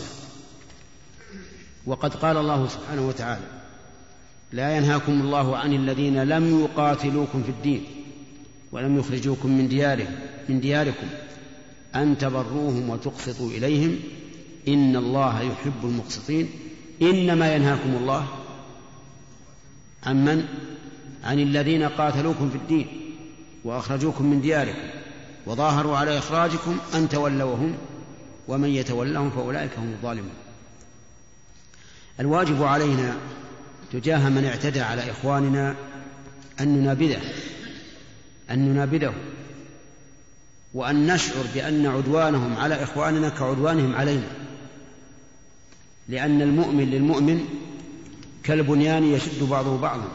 وقد قال الله سبحانه وتعالى: لا ينهاكم الله عن الذين لم يقاتلوكم في الدين ولم يخرجوكم من ديارهم من دياركم أن تبروهم وتقسطوا إليهم إن الله يحب المقسطين. إنما ينهاكم الله عن من؟ عن الذين قاتلوكم في الدين وأخرجوكم من دياركم وظاهروا على إخراجكم أن تولوهم ومن يتولهم فأولئك هم الظالمون. الواجب علينا تجاه من اعتدى على إخواننا أن ننابذه أن ننابذه وأن نشعر بأن عدوانهم على إخواننا كعدوانهم علينا، لأن المؤمن للمؤمن كالبنيان يشد بعضه بعضا،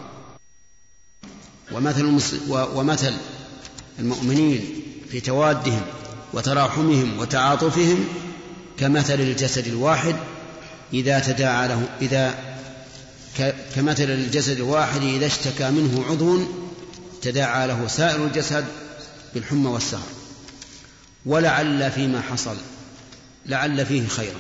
ومثل, ومثل المؤمنين في توادهم وتراحمهم وتعاطفهم كمثل الجسد الواحد إذا تداعى له إذا كمثل الجسد الواحد إذا اشتكى منه عضو تداعى له سائر الجسد بالحمى والسهر. ولعل فيما حصل لعل فيه خيرا.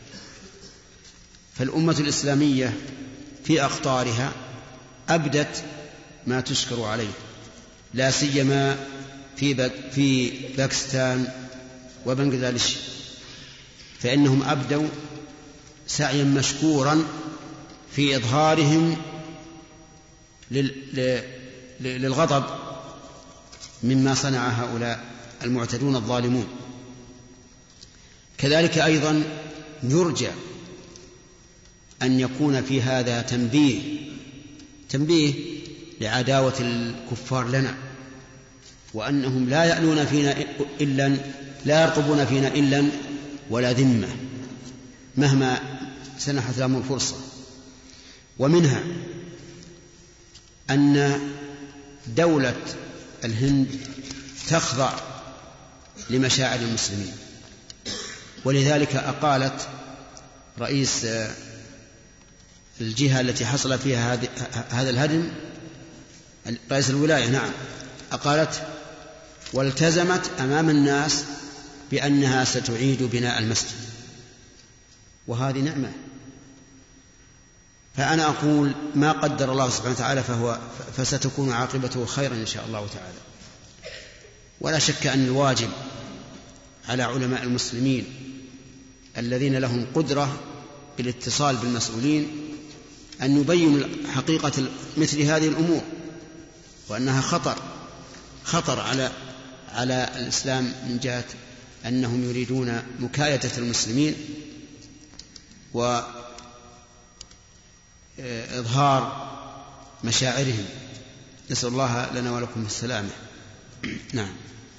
فالأمة الإسلامية في أقطارها أبدت ما تشكر عليه، لا سيما في في باكستان وبنغلاديش، فإنهم أبدوا سعيا مشكورا في إظهارهم للغضب مما صنع هؤلاء المعتدون الظالمون. كذلك أيضا يرجى أن يكون في هذا تنبيه تنبيه لعداوة الكفار لنا، وأنهم لا يألون فينا إلا لا يرقبون فينا إلا ولا ذمة مهما سنحت لهم الفرصة. ومنها أن دولة الهند تخضع لمشاعر المسلمين، ولذلك أقالت رئيس الجهة التي حصل فيها هذا الهدم، رئيس الولاية نعم، أقالت والتزمت أمام الناس بأنها ستعيد بناء المسجد، وهذه نعمة. فأنا أقول ما قدر الله سبحانه وتعالى فهو فستكون عاقبته خيرا إن شاء الله تعالى. ولا شك أن الواجب على علماء المسلمين الذين لهم قدرة بالاتصال بالمسؤولين أن يبينوا حقيقة مثل هذه الأمور، وأنها خطر خطر على على الإسلام من جهة أنهم يريدون مكايدة المسلمين وإظهار مشاعرهم. نسأل الله لنا ولكم السلامة. نعم.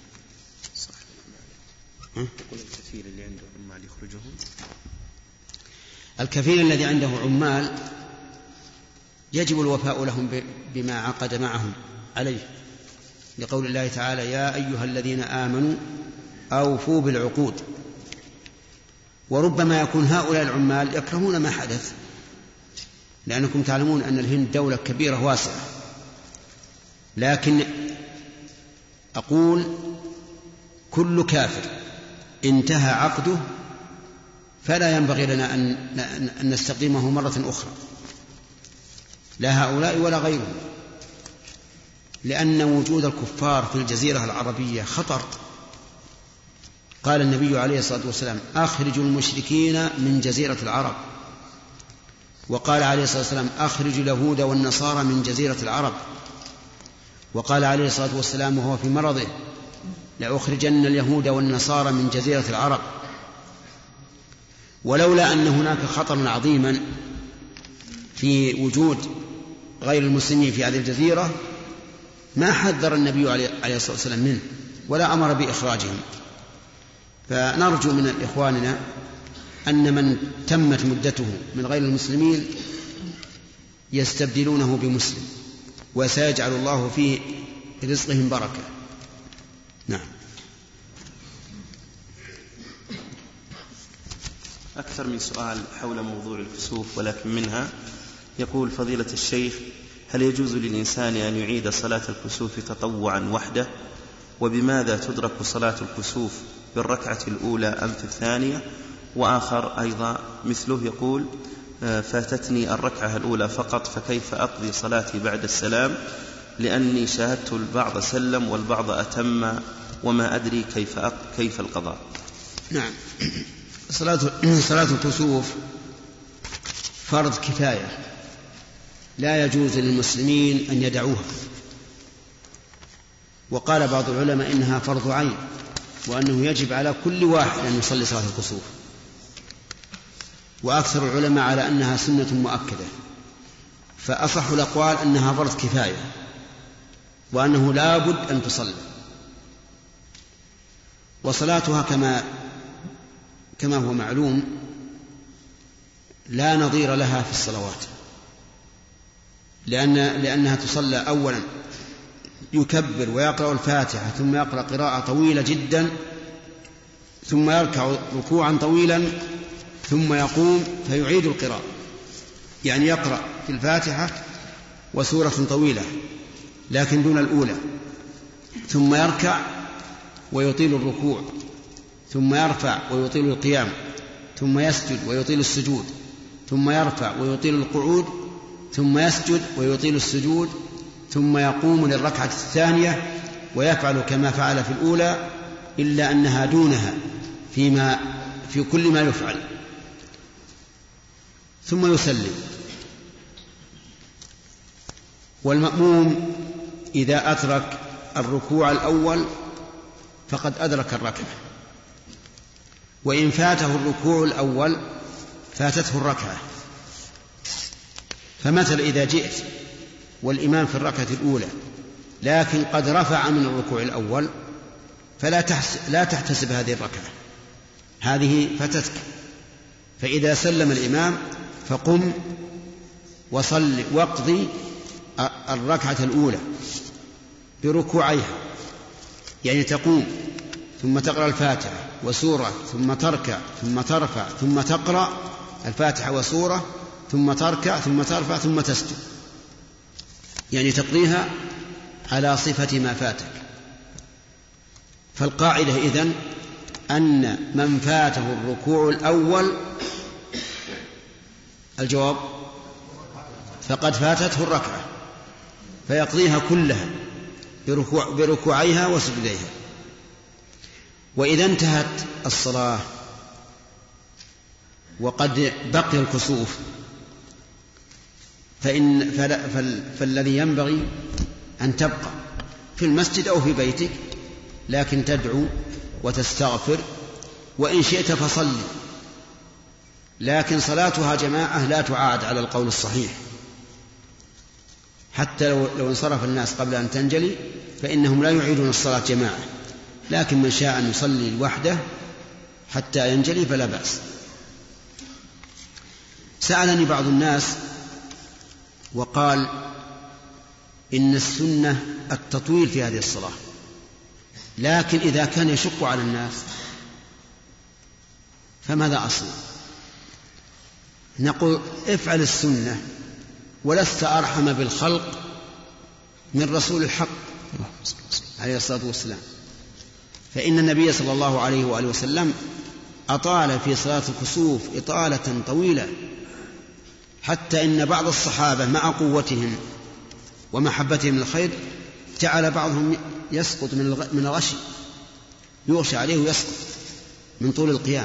الكفيل اللي عنده عمال يخرجهم، الكفيل الذي عنده عمال يجب الوفاء لهم بما عقد معهم عليه، لقول الله تعالى: يا أيها الذين آمنوا أوفوا بالعقود. وربما يكون هؤلاء العمال يكرهون ما حدث، لأنكم تعلمون أن الهند دولة كبيرة واسعة، لكن أقول كل كافر انتهى عقده فلا ينبغي لنا أن نستقيمه مرة أخرى، لا هؤلاء ولا غيرهم، لأن وجود الكفار في الجزيرة العربية خطر. قال النبي عليه الصلاة والسلام: أخرجوا المشركين من جزيرة العرب. وقال عليه الصلاة والسلام: أخرجوا اليهود والنصارى من جزيرة العرب. وقال عليه الصلاة والسلام وهو في مرضه: لأخرجن اليهود والنصارى من جزيرة العرب. ولولا أن هناك خطرا عظيما في وجود غير المسلمين في هذه الجزيرة ما حذر النبي عليه الصلاة والسلام منه ولا أمر بإخراجهم. فنرجو من إخواننا أن من تمت مدته من غير المسلمين يستبدلونه بمسلم، وسيجعل الله في رزقهم بركة. نعم. أكثر من سؤال حول موضوع الكسوف، ولكن منها يقول فضيلة الشيخ: هل يجوز للإنسان أن يعيد صلاة الكسوف تطوعا وحده؟ وبماذا تدرك صلاة الكسوف؟ بالركعة الأولى أم في الثانية؟ وآخر أيضا مثله يقول: فاتتني الركعة الأولى فقط، فكيف أقضي صلاتي بعد السلام؟ لأني شاهدت البعض سلم والبعض أتم وما أدري كيف كيف القضاء. نعم. صلاة صلاة الكسوف فرض كفاية، لا يجوز للمسلمين أن يدعوها. وقال بعض العلماء إنها فرض عين، وأنه يجب على كل واحد أن يصلي صلاة الكسوف. وأكثر العلماء على أنها سنة مؤكدة، فأصح الأقوال أنها فرض كفاية، وأنه لا بد أن تصلي. وصلاتها كما كما هو معلوم لا نظير لها في الصلوات، لأن لأنها تصلى أولا يكبر ويقرأ الفاتحة، ثم يقرأ قراءة طويلة جدا، ثم يركع ركوعا طويلا، ثم يقوم فيعيد القراءة، يعني يقرأ في الفاتحة وسورة طويلة لكن دون الأولى، ثم يركع ويطيل الركوع، ثم يرفع ويطيل القيام، ثم يسجد ويطيل السجود، ثم يرفع ويطيل القعود، ثم يسجد ويطيل السجود، ثم يقوم للركعة الثانية ويفعل كما فعل في الأولى، إلا أنها دونها فيما في كل ما يفعل، ثم يسلم. والمأموم إذا أترك الركوع الأول فقد أدرك الركعة، وإن فاته الركوع الأول فاتته الركعة. فمثل إذا جئت والإمام في الركعة الأولى لكن قد رفع من الركوع الأول فلا لا تحتسب هذه الركعة، هذه فتتك. فإذا سلم الإمام فقم وصل واقضي الركعة الأولى بركوعيها، يعني تقوم ثم تقرأ الفاتحة وسورة، ثم تركع ثم ترفع ثم تقرأ الفاتحة وسورة، ثم تركع ثم ترفع ثم تسجد، يعني تقضيها على صفة ما فاتك. فالقاعدة إذن أن من فاته الركوع الأول الجواب فقد فاتته الركعة، فيقضيها كلها بركوع بركوعيها وسجديها. وإذا انتهت الصلاة وقد بقي الكسوف فإن فالذي ينبغي أن تبقى في المسجد أو في بيتك، لكن تدعو وتستغفر، وإن شئت فصلي، لكن صلاتها جماعة لا تعاد على القول الصحيح، حتى لو, لو انصرف الناس قبل أن تنجلي فإنهم لا يعيدون الصلاة جماعة، لكن من شاء أن يصلي لوحده حتى ينجلي فلا بأس. سألني بعض الناس وقال إن السنة التطويل في هذه الصلاة، لكن إذا كان يشق على الناس فماذا أصنع؟ نقول افعل السنة، ولست أرحم بالخلق من رسول الحق عليه الصلاة والسلام. فإن النبي صلى الله عليه وآله وسلم أطال في صلاة الكسوف إطالة طويلة، حتى إن بعض الصحابة مع قوتهم ومحبتهم للخير جعل بعضهم يسقط من الغشي، يغشى عليه ويسقط من طول القيام.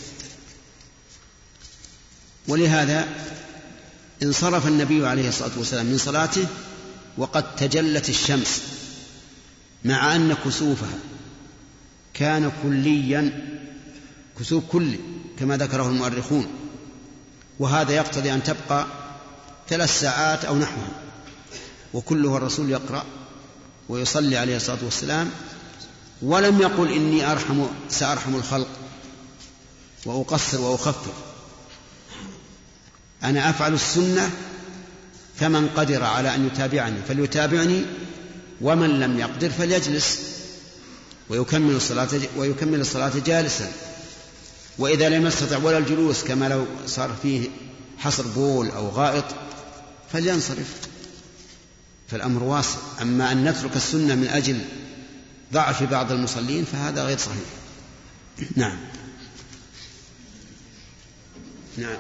ولهذا انصرف النبي عليه الصلاة والسلام من صلاته وقد تجلت الشمس، مع أن كسوفها كان كليا، كسوف كلي كما ذكره المؤرخون، وهذا يقتضي أن تبقى ثلاث ساعات أو نحوها، وكله الرسول يقرأ ويصلي عليه الصلاة والسلام، ولم يقل إني أرحم سأرحم الخلق وأقصر وأخفف، أنا أفعل السنة، فمن قدر على أن يتابعني فليتابعني، ومن لم يقدر فليجلس ويكمل الصلاة, ويكمل الصلاة جالسا، وإذا لم يستطع ولا الجلوس كما لو صار فيه حصر بول أو غائط فلينصرف، فالأمر واسع. أما أن نترك السنة من أجل ضعف بعض المصلين فهذا غير صحيح. نعم نعم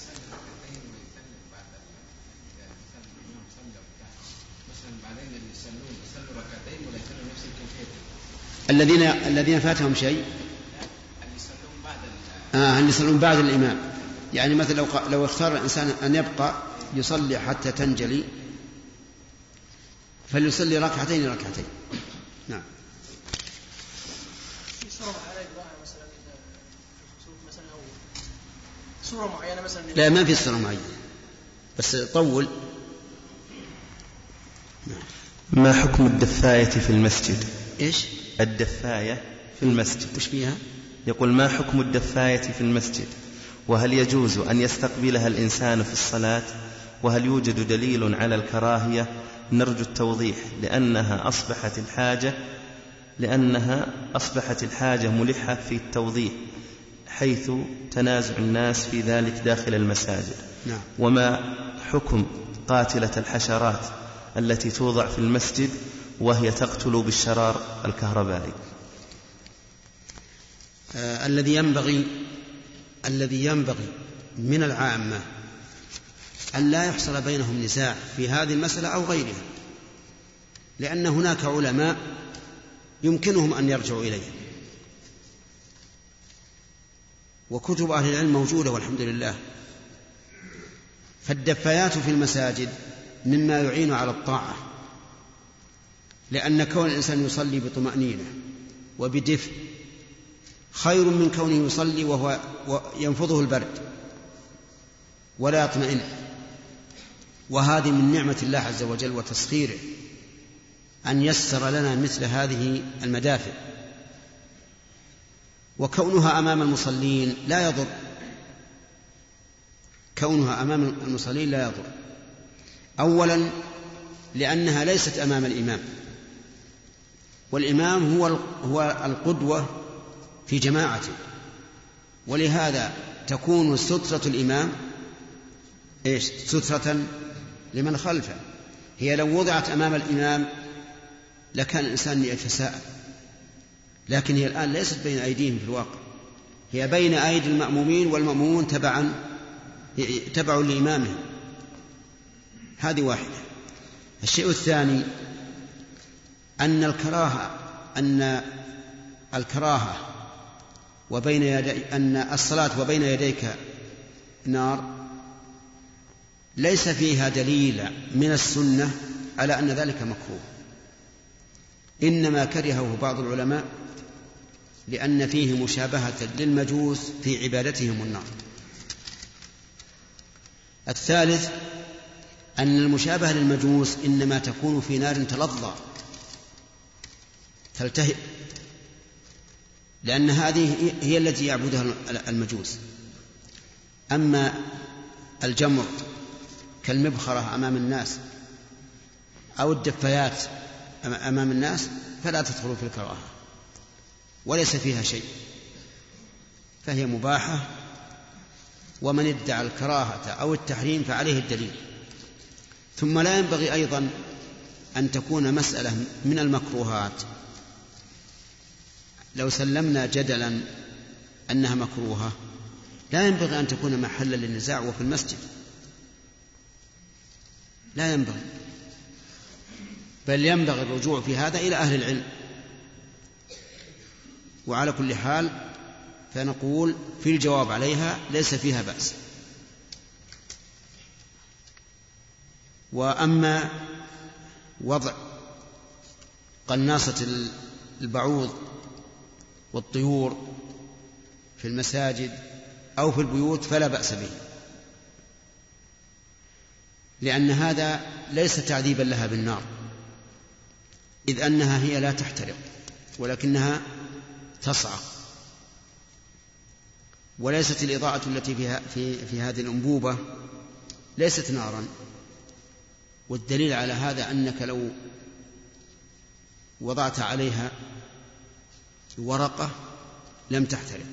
الذين الذين فاتهم شيء آه اللي يصلون بعد الإمام، يعني مثلا لو لو اختار الإنسان أن يبقى يصلي حتى تنجلي فليصلي ركعتين ركعتين. نعم. صورة معينة مثلا؟ لا، ما في صورة معينة، بس طول. ما حكم الدفاية في المسجد؟ إيش؟ الدفاية في المسجد وش فيها؟ يقول ما حكم الدفاية في المسجد، وهل يجوز أن يستقبلها الإنسان في الصلاة، وهل يوجد دليل على الكراهية؟ نرجو التوضيح لأنها أصبحت الحاجة لأنها أصبحت الحاجة ملحة في التوضيح، حيث تنازع الناس في ذلك داخل المساجد. نعم. وما حكم قاتلة الحشرات التي توضع في المسجد وهي تقتل بالشرار الكهربائي؟ آه الذي ينبغي الذي ينبغي من العامة أن لا يحصل بينهم نزاع في هذه المسألة أو غيرها، لأن هناك علماء يمكنهم أن يرجعوا إليه، وكتب أهل العلم موجودة والحمد لله. فالدفايات في المساجد مما يعين على الطاعة، لأن كون الإنسان يصلي بطمأنينة وبدفء خير من كونه يصلي وهو ينفضه البرد ولا يطمئن، وهذه من نعمة الله عز وجل وتسخيره أن يسر لنا مثل هذه المدافع، وكونها أمام المصلين لا يضر، كونها أمام المصلين لا يضر. أولا لأنها ليست أمام الإمام، والإمام هو هو القدوة في جماعته، ولهذا تكون سترة الإمام إيش؟ سترة لمن خلفه. هي لو وضعت أمام الإمام لكان الإنسان يتساءل، لكن هي الآن ليست بين أيديهم في الواقع، هي بين أيدي المأمومين، والمأمومون تبعا تبع لإمامهم. هذه واحدة. الشيء الثاني أن الكراهة أن الكراهة وبين يدي أن الصلاة وبين يديك نار ليس فيها دليل من السنة على أن ذلك مكروه، إنما كرهه بعض العلماء لأن فيه مشابهة للمجوس في عبادتهم النار. الثالث أن المشابهة للمجوس إنما تكون في نار تلظى تلتهب، لأن هذه هي التي يعبدها المجوس. أما الجمر كالمبخرة أمام الناس أو الدفايات أمام الناس فلا تدخل في الكراهة وليس فيها شيء، فهي مباحة، ومن ادعى الكراهة أو التحريم فعليه الدليل. ثم لا ينبغي أيضا أن تكون مسألة من المكروهات لو سلمنا جدلا أنها مكروهة لا ينبغي أن تكون محلا للنزاع وفي المسجد، لا ينبغي، بل ينبغي الرجوع في هذا إلى أهل العلم. وعلى كل حال فنقول في الجواب عليها ليس فيها بأس. وأما وضع قناصة البعوض والطيور في المساجد أو في البيوت فلا بأس به، لأن هذا ليس تعذيبا لها بالنار، إذ أنها هي لا تحترق ولكنها تصعق، وليست الإضاءة التي فيها في, في هذه الأنبوبة ليست نارا. والدليل على هذا أنك لو وضعت عليها ورقة لم تحترق،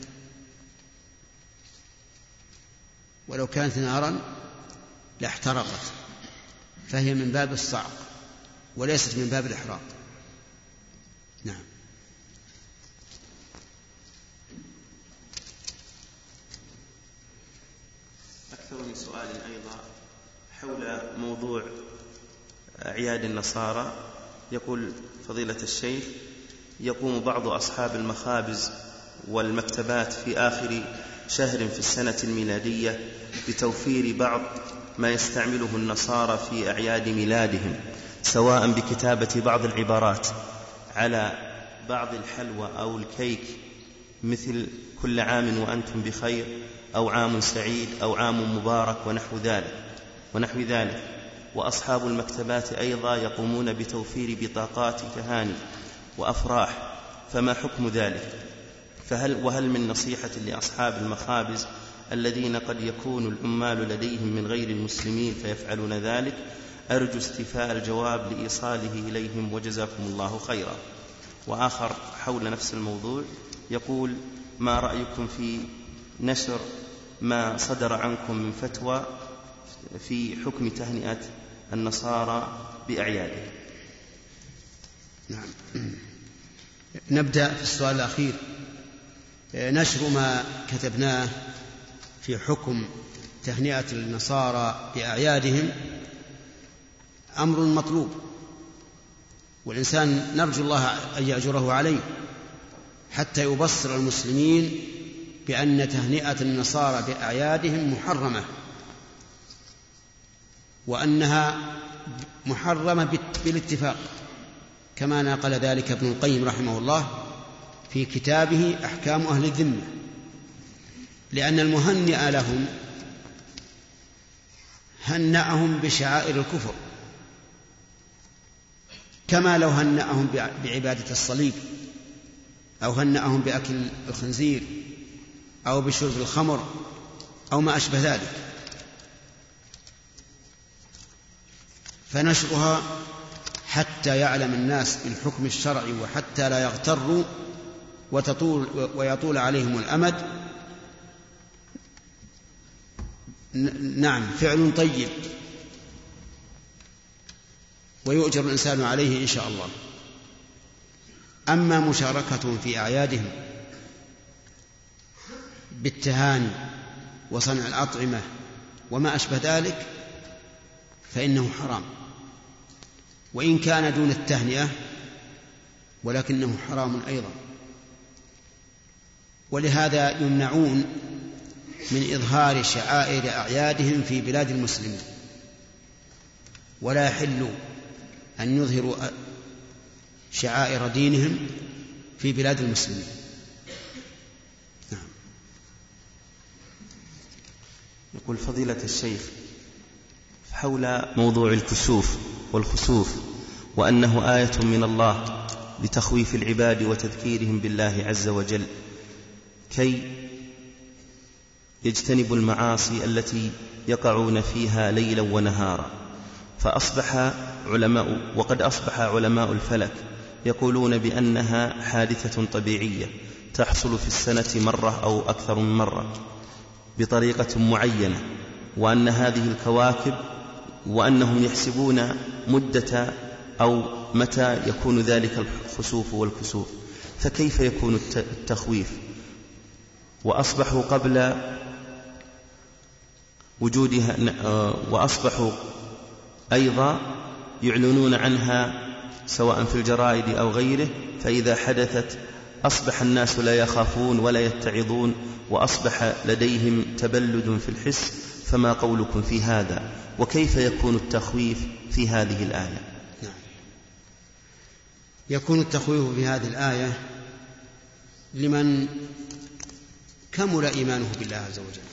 ولو كانت نارا لاحترقت، فهي من باب الصعق وليست من باب الإحراق. نعم. أكثر من سؤال أيضا حول موضوع أعياد النصارى. يقول فضيلة الشيخ: يقوم بعض أصحاب المخابز والمكتبات في آخر شهر في السنة الميلادية بتوفير بعض ما يستعمله النصارى في أعياد ميلادهم، سواء بكتابة بعض العبارات على بعض الحلوى أو الكيك، مثل كل عام وأنتم بخير، أو عام سعيد، أو عام مبارك، ونحو ذلك ونحو ذلك وأصحاب المكتبات أيضا يقومون بتوفير بطاقات تهاني وأفراح، فما حكم ذلك؟ فهل وهل من نصيحة لأصحاب المخابز الذين قد يكون العمال لديهم من غير المسلمين فيفعلون ذلك؟ أرجو استيفاء الجواب لإيصاله إليهم، وجزاكم الله خيرا. وآخر حول نفس الموضوع يقول: ما رأيكم في نشر ما صدر عنكم من فتوى في حكم تهنئة النصارى بأعيادهم؟ نعم. نبدأ في السؤال الأخير. نشر ما كتبناه في حكم تهنئة النصارى بأعيادهم أمر مطلوب، والإنسان نرجو الله أن يأجره عليه حتى يبصر المسلمين بأن تهنئة النصارى بأعيادهم محرمة، وأنها محرمة بالاتفاق، كما نقل ذلك ابن القيم رحمه الله في كتابه أحكام أهل الذمة، لأن المهنئ لهم هنأهم بشعائر الكفر، كما لو هنأهم بعبادة الصليب، أو هنأهم بأكل الخنزير، أو بشرب الخمر، أو ما أشبه ذلك. فنشرها حتى يعلم الناس بالحكم الشرعي، وحتى لا يغتروا وتطول ويطول عليهم الأمد. نعم، فعل طيب ويؤجر الإنسان عليه إن شاء الله. أما مشاركتهم في أعيادهم بالتهاني وصنع الأطعمة وما أشبه ذلك فإنه حرام، وإن كان دون التهنئة ولكنه حرام أيضا. ولهذا يمنعون من إظهار شعائر أعيادهم في بلاد المسلمين، ولا يحل أن يظهروا شعائر دينهم في بلاد المسلمين. نعم. يقول فضيلة الشيخ حول موضوع الكسوف والخسوف، وأنه آية من الله لتخويف العباد وتذكيرهم بالله عز وجل كي يجتنبوا المعاصي التي يقعون فيها ليلا ونهارا. فأصبح علماء وقد أصبح علماء الفلك يقولون بأنها حادثة طبيعية تحصل في السنة مرة أو أكثر من مرة بطريقة معينة، وأن هذه الكواكب وأنهم يحسبون مدة أو متى يكون ذلك الخسوف والكسوف. فكيف يكون التخويف؟ وأصبحوا قبل وجودها وأصبحوا أيضا يعلنون عنها سواء في الجرائد أو غيره، فإذا حدثت أصبح الناس لا يخافون ولا يتعظون، وأصبح لديهم تبلد في الحس. فما قولكم في هذا؟ وكيف يكون التخويف في هذه الآية؟ نعم. يكون التخويف في هذه الآية لمن كمل إيمانه بالله عز وجل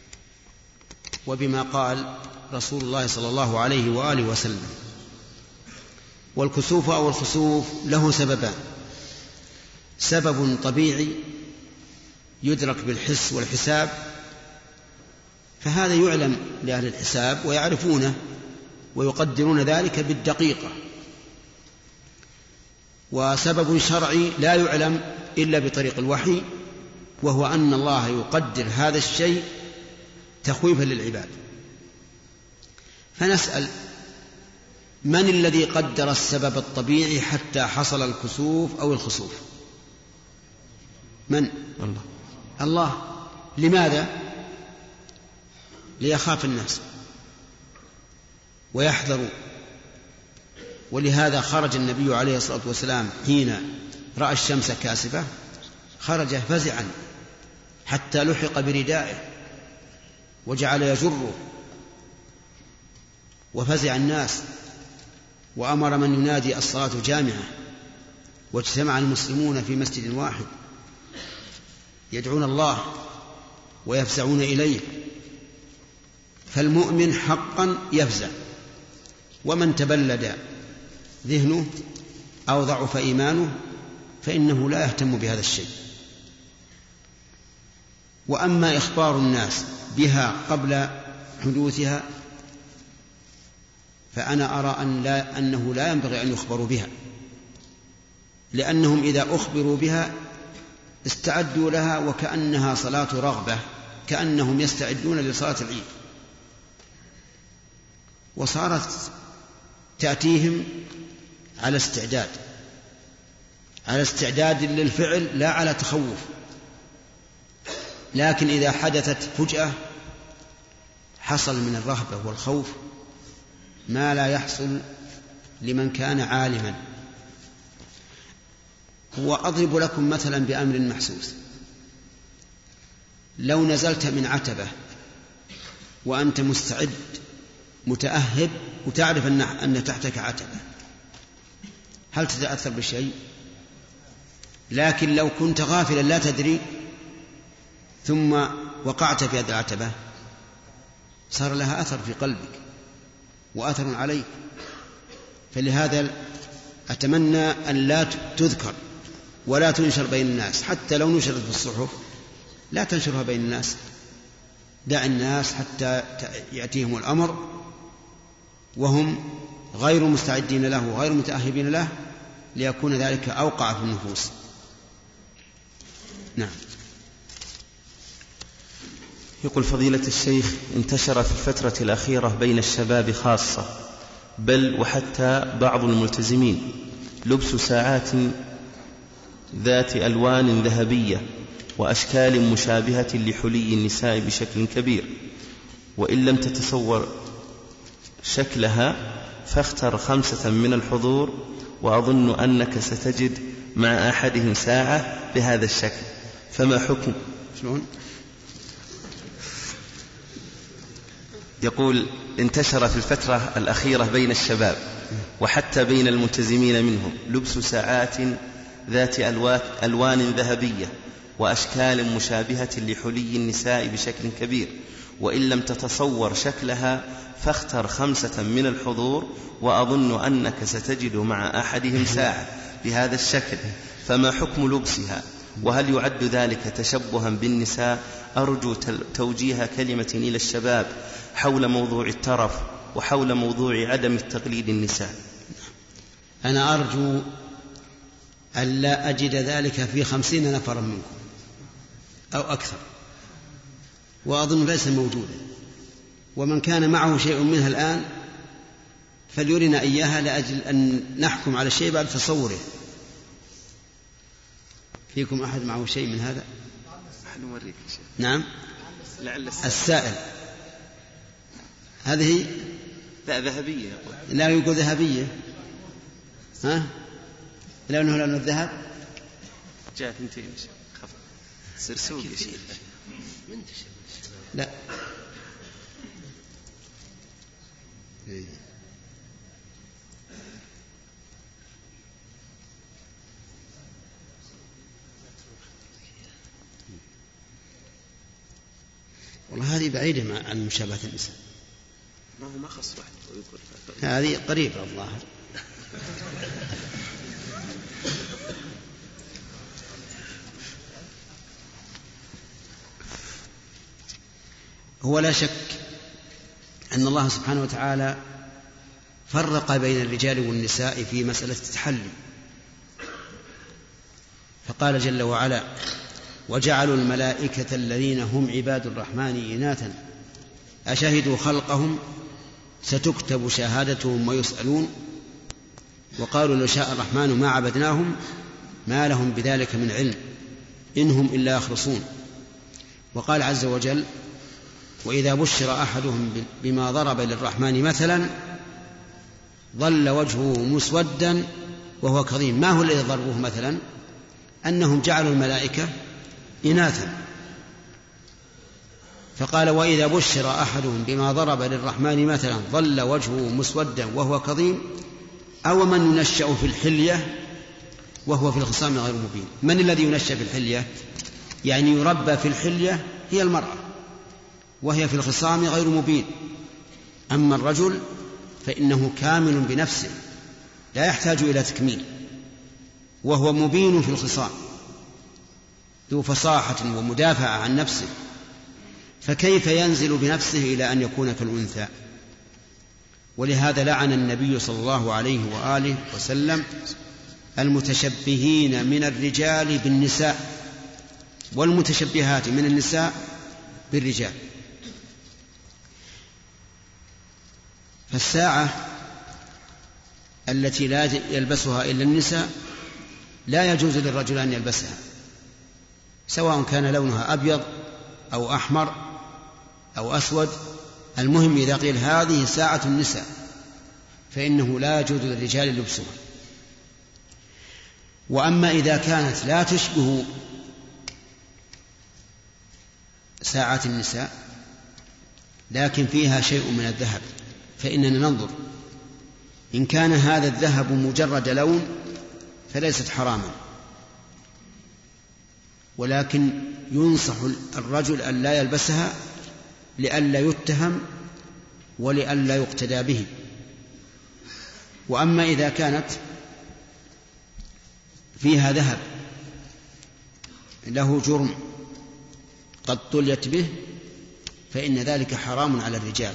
وبما قال رسول الله صلى الله عليه وآله وسلم. والكسوف أو الخسوف له سببان: سبب طبيعي يدرك بالحس والحساب، فهذا يعلم لأهل الحساب ويعرفونه ويقدرون ذلك بالدقيقة. وسبب شرعي لا يعلم إلا بطريق الوحي، وهو أن الله يقدر هذا الشيء تخويفا للعباد. فنسأل: من الذي قدر السبب الطبيعي حتى حصل الكسوف أو الخسوف؟ من؟ الله. الله. لماذا؟ ليخاف الناس ويحذروا. ولهذا خرج النبي عليه الصلاة والسلام حين رأى الشمس كاسفة، خرج فزعا حتى لحق بردائه وجعل يجره، وفزع الناس، وأمر من ينادي الصلاة جامعة، واجتمع المسلمون في مسجد واحد يدعون الله ويفزعون إليه. فالمؤمن حقا يفزع، ومن تبلد ذهنه أو ضعف إيمانه فإنه لا يهتم بهذا الشيء. وأما إخبار الناس بها قبل حدوثها فأنا أرى أن لا أنه لا ينبغي أن يخبروا بها، لأنهم إذا أخبروا بها استعدوا لها وكأنها صلاة رغبة، كأنهم يستعدون لصلاة العيد، وصارت تأتيهم على استعداد على استعداد للفعل لا على تخوف. لكن إذا حدثت فجأة حصل من الرهبة والخوف ما لا يحصل لمن كان عالما. وأضرب لكم مثلا بأمر محسوس: لو نزلت من عتبة وأنت مستعد متأهب وتعرف أن تحتك عتبة، هل تتأثر بشيء؟ لكن لو كنت غافلا لا تدري ثم وقعت في هذه العتبة صار لها أثر في قلبك وأثر عليك. فلهذا أتمنى أن لا تذكر ولا تنشر بين الناس، حتى لو نشرت في الصحف لا تنشرها بين الناس، دع الناس حتى يأتيهم الأمر وهم غير مستعدين له وغير متأهبين له، ليكون ذلك أوقع في النفوس. نعم. يقول فضيلة الشيخ: انتشر في الفترة الأخيرة بين الشباب خاصة بل وحتى بعض الملتزمين لبس ساعات ذات ألوان ذهبية وأشكال مشابهة لحلي النساء بشكل كبير، وإن لم تتصور شكلها فاختر خمسة من الحضور، وأظن أنك ستجد مع أحدهم ساعة بهذا الشكل، فما حكم؟ شلون؟ يقول: انتشر في الفترة الأخيرة بين الشباب وحتى بين الملتزمين منهم لبس ساعات ذات ألوان ذهبية وأشكال مشابهة لحلي النساء بشكل كبير، وإن لم تتصور شكلها فاختر خمسة من الحضور، وأظن أنك ستجد مع أحدهم ساعة بهذا الشكل، فما حكم لبسها؟ وهل يعد ذلك تشبها بالنساء؟ أرجو توجيه كلمة إلى الشباب حول موضوع الترف وحول موضوع عدم التقليد النساء. أنا أرجو ألا أجد ذلك في خمسين نفرا منكم أو أكثر، وأظن ليس موجودا، ومن كان معه شيء منها الآن فليرنا إياها لأجل أن نحكم على الشيء بعد تصوره. فيكم أحد معه شيء من هذا؟ نوريك شيء. نعم. لعل السائل. السائل هذه لا ذهبية يقول. لا يقول ذهبية. ها؟ لأنه لأنه الذهب. جاء ثنتين خف. سرسوق يا شيخ. لا. والله هذه بعيدة عن مشابهة النساء. ما هو ما خص واحد ويقول هذه قريبة الظاهر. هو لا شك أن الله سبحانه وتعالى فرق بين الرجال والنساء في مسألة التحلي، فقال جل وعلا: وجعلوا الملائكة الذين هم عباد الرحمن إناثا أشهدوا خلقهم ستكتب شهادتهم ويسألون وقالوا لو شاء الرحمن ما عبدناهم ما لهم بذلك من علم إنهم إلا يخرصون. وقال عز وجل: وإذا بشر أحدهم بما ضرب للرحمن مثلا ظل وجهه مسودا وهو كظيم. ما هو الذي ضربوه مثلا؟ أنهم جعلوا الملائكة إناثا، فقال: وإذا بشر أحدهم بما ضرب للرحمن مثلا ظل وجهه مسودا وهو كظيم أو من ينشأ في الحلية وهو في الخصام غير مبين. من الذي ينشأ في الحلية؟ يعني يربى في الحلية هي المرأة، وهي في الخصام غير مبين. أما الرجل فإنه كامل بنفسه لا يحتاج إلى تكميل، وهو مبين في الخصام ذو فصاحة ومدافعة عن نفسه، فكيف ينزل بنفسه إلى أن يكون كالأنثى؟ ولهذا لعن النبي صلى الله عليه وآله وسلم المتشبهين من الرجال بالنساء والمتشبهات من النساء بالرجال. فالساعة التي لا يلبسها إلا النساء لا يجوز للرجل أن يلبسها، سواء كان لونها أبيض أو أحمر أو أسود. المهم إذا قيل هذه ساعة النساء فإنه لا يجوز للرجال لبسها. وأما إذا كانت لا تشبه ساعة النساء لكن فيها شيء من الذهب فإننا ننظر، إن كان هذا الذهب مجرد لون فليست حراما، ولكن ينصح الرجل أن لا يلبسها لئلا يتهم ولئلا يقتدى به. وأما إذا كانت فيها ذهب له جرم قد طليت به فإن ذلك حرام على الرجال،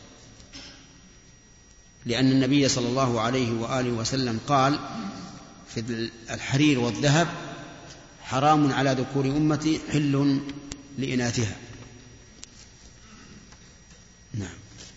لأن النبي صلى الله عليه وآله وسلم قال في الحرير والذهب حرام على ذكور أمتي حل لإناثها. نعم.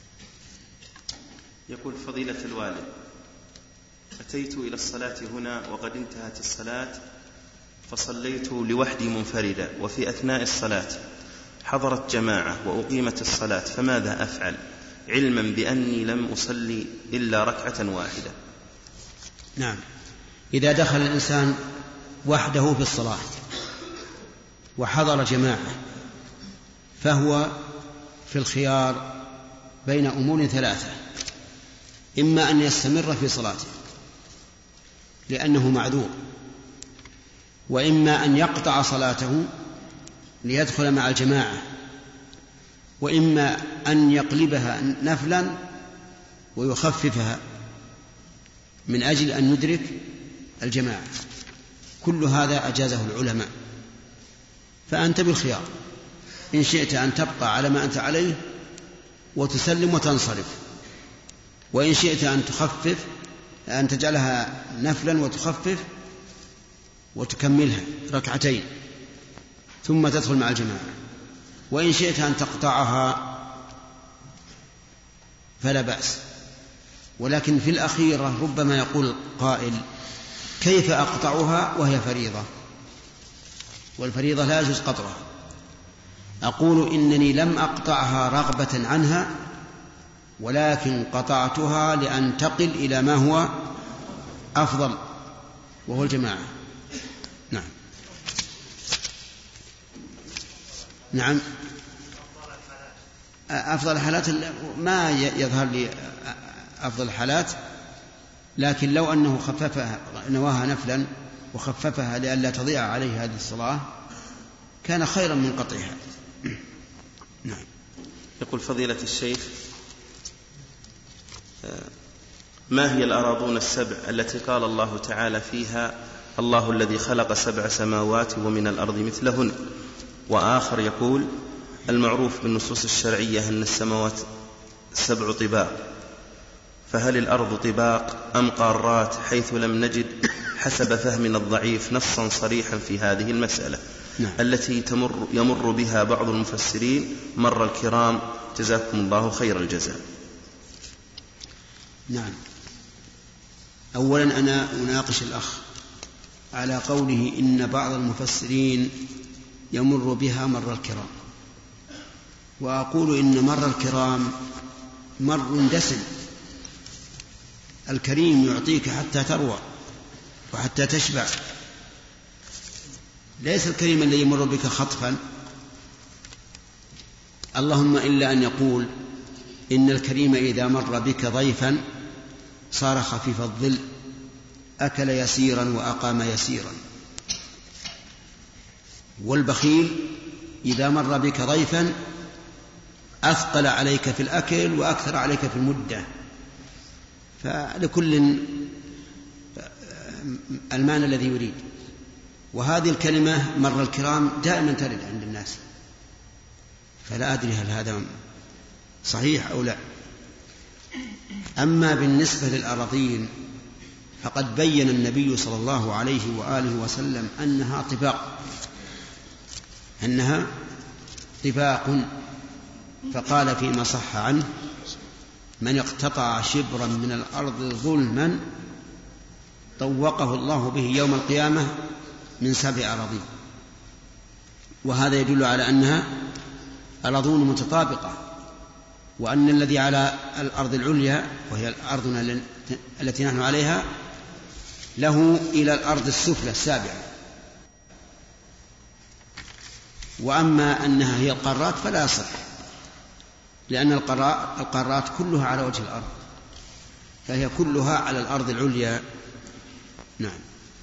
يقول فضيلة الوالد: أتيت إلى الصلاة هنا وقد انتهت الصلاة فصليت لوحدي منفردا، وفي أثناء الصلاة حضرت جماعة وأقيمت الصلاة، فماذا أفعل علما بأني لم أصلي إلا ركعة واحدة؟ نعم، إذا دخل الإنسان وحده في الصلاة وحضر جماعة فهو في الخيار بين أمور ثلاثة: إما أن يستمر في صلاته لأنه معذور، وإما أن يقطع صلاته ليدخل مع الجماعة، وإما أن يقلبها نفلا ويخففها من أجل أن يدرك الجماعة. كل هذا أجازه العلماء، فأنت بالخيار، إن شئت أن تبقى على ما أنت عليه وتسلم وتنصرف، وإن شئت أن تخفف أن تجعلها نفلا وتخفف وتكملها ركعتين ثم تدخل مع الجماعة، وإن شئت أن تقطعها فلا بأس. ولكن في الأخيرة ربما يقول قائل: كيف أقطعها وهي فريضة؟ والفريضة لا يجوز قطعها. أقول إنني لم أقطعها رغبة عنها، ولكن قطعتها لأنتقل إلى ما هو أفضل وهو الجماعة. نعم نعم أفضل الحالات ما يظهر لي أفضل الحالات، لكن لو أنه خففها نواها نفلا وخففها لئلا تضيع عليه هذه الصلاة كان خيرا من قطعها. نعم. يقول فضيلة الشيخ: ما هي الأراضون السبع التي قال الله تعالى فيها الله الذي خلق سبع سماوات ومن الأرض مثلهن؟ وآخر يقول: المعروف بالنصوص الشرعية أن السماوات سبع طباق، فهل الأرض طباق أم قارات، حيث لم نجد حسب فهمنا الضعيف نصا صريحا في هذه المسألة؟ نعم. التي تمر يمر بها بعض المفسرين مر الكرام، جزاكم الله خير الجزاء. نعم. أولا أنا أناقش الأخ على قوله إن بعض المفسرين يمر بها مر الكرام، وأقول إن مر الكرام مر دسم. الكريم يعطيك حتى تروى وحتى تشبع، ليس الكريم الذي يمر بك خطفا، اللهم إلا أن يقول إن الكريم إذا مر بك ضيفا صار خفيف الظل، أكل يسيرا وأقام يسيرا. والبخيل إذا مر بك ضيفا أثقل عليك في الأكل وأكثر عليك في المدة، فلكل المعنى الذي يريد. وهذه الكلمة مر الكرام دائما ترد عند الناس، فلا أدري هل هذا صحيح أو لا. أما بالنسبة للأراضين فقد بين النبي صلى الله عليه وآله وسلم أنها طباق، أنها طباق، فقال فيما صح عنه: من اقتطع شبرا من الأرض ظلما طوقه الله به يوم القيامة من سبع أراضين. وهذا يدل على أنها أراضون متطابقة، وأن الذي على الأرض العليا وهي أرضنا التي نحن عليها له إلى الأرض السفلى السابعة. وأما أنها هي القارات فلا يصح، لأن القارات كلها على وجه الأرض، فهي كلها على الأرض العليا. نعم.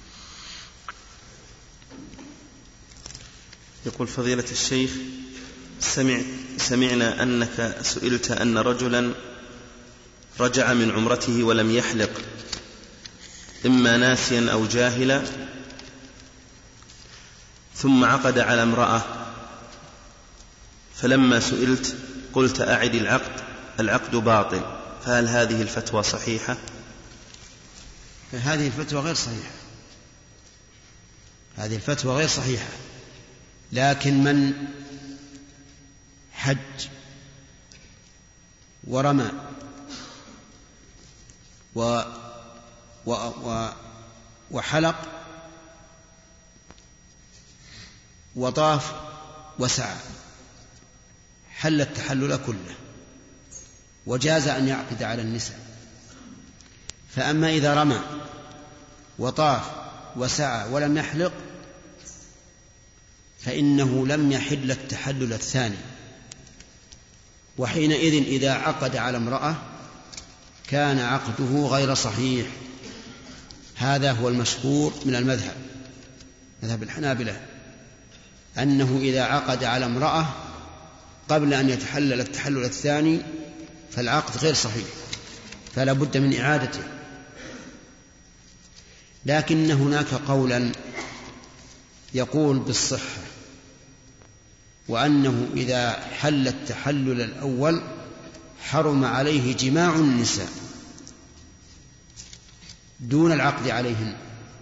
يقول فضيلة الشيخ: سمع سمعنا أنك سئلت أن رجلا رجع من عمرته ولم يحلق، إما ناسيا أو جاهلا، ثم عقد على امرأة، فلما سئلت قلت أعد العقد، العقد باطل، فهل هذه الفتوى صحيحة؟ هذه الفتوى غير صحيحة، هذه الفتوى غير صحيحة. لكن من حج ورمى و و و وحلق وطاف وسعى حل التحلل كله، وجاز أن يعقد على النساء. فأما إذا رمى وطاف وسعى ولم يحلق فإنه لم يحل التحلل الثاني، وحينئذ إذا عقد على امرأة كان عقده غير صحيح. هذا هو المشهور من المذهب، مذهب الحنابلة، أنه إذا عقد على امرأة قبل أن يتحلل التحلل الثاني فالعقد غير صحيح، فلا بد من إعادته. لكن هناك قولا يقول بالصحة، وأنه إذا حل التحلل الأول حرم عليه جماع النساء دون العقد عليهن.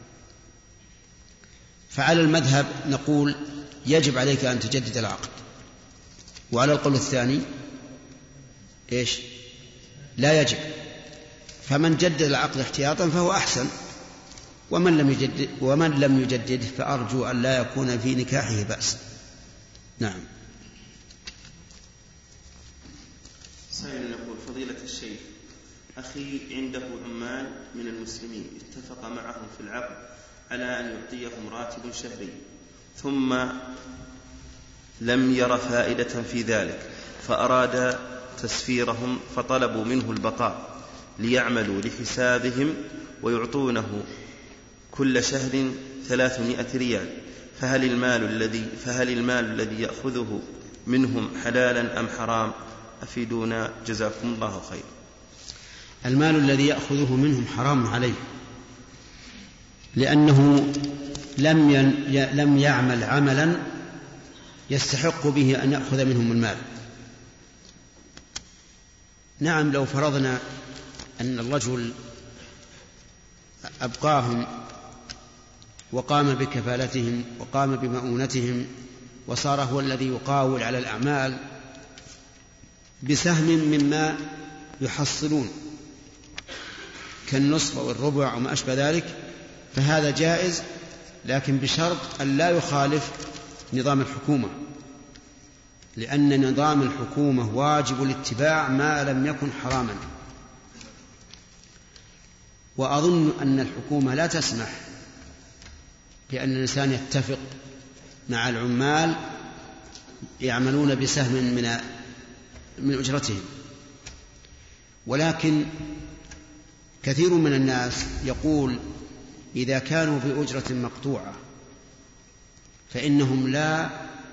فعلى المذهب نقول يجب عليك أن تجدد العقد، وعلى القول الثاني إيش؟ لا يجب. فمن جدد العقد احتياطا فهو أحسن، ومن لم يجدد, ومن لم يجدد فأرجو أن لا يكون في نكاحه بأس. نعم. سائل يقول: فضيلة الشيخ، أخي عنده عمال من المسلمين اتفق معهم في العقد على أن يعطيهم راتب شهري، ثم لم ير فائدة في ذلك فأراد تسفيرهم، فطلبوا منه البقاء ليعملوا لحسابهم ويعطونه كل شهر ثلاثمائة ريال، فهل المال الذي فهل المال الذي يأخذه منهم حلالا أم حرام؟ أفيدونا جزاكم الله خير. المال الذي يأخذه منهم حرام عليه، لأنه لم لم يعمل عملا يستحق به أن يأخذ منهم المال. نعم، لو فرضنا أن الرجل أبقاهم وقام بكفالتهم وقام بمؤونتهم وصار هو الذي يقاول على الأعمال بسهم مما يحصلون كالنصف والربع وما أشبه ذلك، فهذا جائز، لكن بشرط أن لا يخالف نظام الحكومة، لأن نظام الحكومة واجب الاتباع ما لم يكن حراما. وأظن أن الحكومة لا تسمح بأن الإنسان يتفق مع العمال يعملون بسهم من من أجرتهم، ولكن كثير من الناس يقول إذا كانوا بأجرة مقطوعة فإنهم لا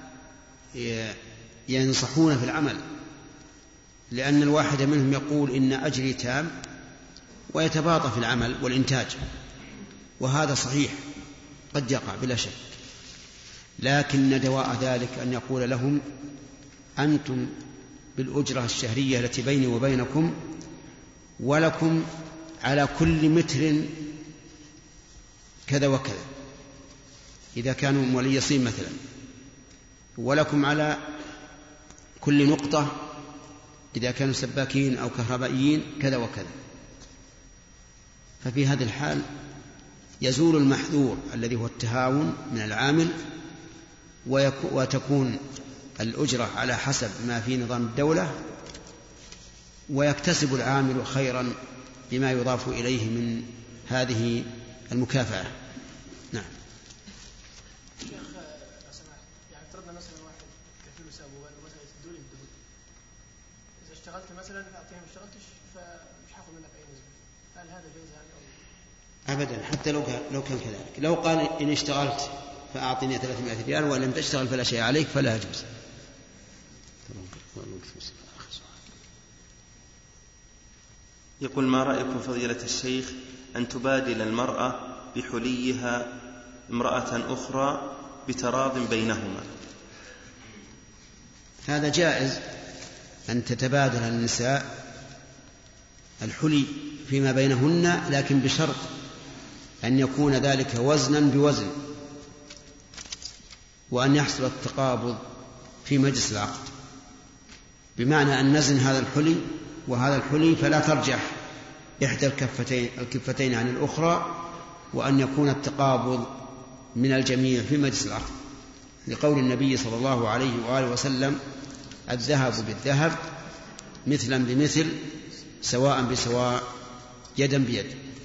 ينصحون في العمل، لأن الواحد منهم يقول إن أجري تام ويتباطأ في العمل والإنتاج، وهذا صحيح قد يقع بلا شك، لكن دواء ذلك أن يقول لهم أنتم بالأجرة الشهرية التي بيني وبينكم، ولكم على كل متر كذا وكذا إذا كانوا موليصين مثلا، ولكم على كل نقطة إذا كانوا سباكين أو كهربائيين كذا وكذا. ففي هذا الحال يزول المحذور الذي هو التهاون من العامل، وتكون الأجرة على حسب ما في نظام الدولة، ويكتسب العامل خيرا بما يضاف إليه من هذه المكافأة. نعم. شيخ لو سمحت، يعني افترضنا مثلا واحد كفيل وسابه مثلا يسدوا لي الدهون، إذا اشتغلت مثلا أعطيهم، ما اشتغلتش فمش هاخذ منك أي نسبة، هل هذا جائز يعني أو؟ أبدا، حتى لو كان لو كان كذلك، لو قال إن اشتغلت فأعطني ثلاثمائة ريال وإن لم تشتغل فلا شيء عليك فلا يجوز. يقول: ما رأيكم فضيلة الشيخ أن تبادل المرأة بحليها امرأة أخرى بتراض بينهما؟ هذا جائز أن تتبادل النساء الحلي فيما بينهن، لكن بشرط أن يكون ذلك وزنا بوزن، وأن يحصل التقابض في مجلس العقد، بمعنى أن نزن هذا الحلي وهذا الحلي فلا ترجح إحدى الكفتين, الكفتين عن الأخرى، وأن يكون التقابض من الجميع في مجلس العقد، لقول النبي صلى الله عليه وآله وسلم: الذهب بالذهب مثلا بمثل سواء بسواء يدا بيد.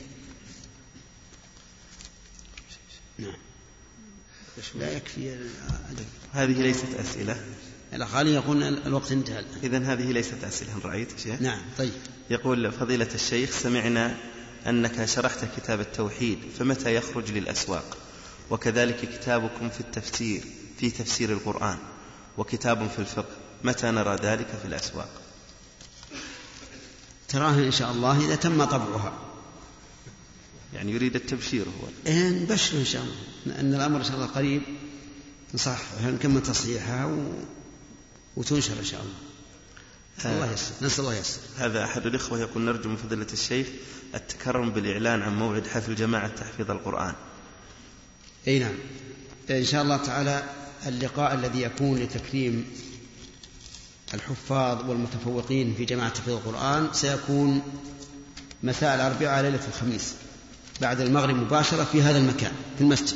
نعم. لا يكفي. هذه ليست أسئلة. الأخواني يقول الوقت انتهى. إذن هذه ليست أسئلة، رأيت شيء؟ نعم. طيب. يقول: فضيلة الشيخ، سمعنا أنك شرحت كتاب التوحيد، فمتى يخرج للأسواق؟ وكذلك كتابكم في التفسير في تفسير القرآن، وكتاب في الفقه، متى نرى ذلك في الأسواق؟ تراه إن شاء الله إذا تم طبعها. يعني يريد التبشير هو. إيه، نبشر إن شاء الله أن الأمر إن شاء الله قريب نصح نكمل تصحيحها و... وتنشر إن شاء الله. الله يسر. نسأل الله يسر. هذا أحد الإخوة يقول: نرجو من فضيلة الشيخ التكرم بالإعلان عن موعد حفل جماعة تحفيظ القرآن. أي نعم، إن شاء الله تعالى اللقاء الذي يكون لتكريم الحفاظ والمتفوقين في جماعة تحفيظ القرآن سيكون مساء الأربعاء ليلة الخميس بعد المغرب مباشرة في هذا المكان في المسجد،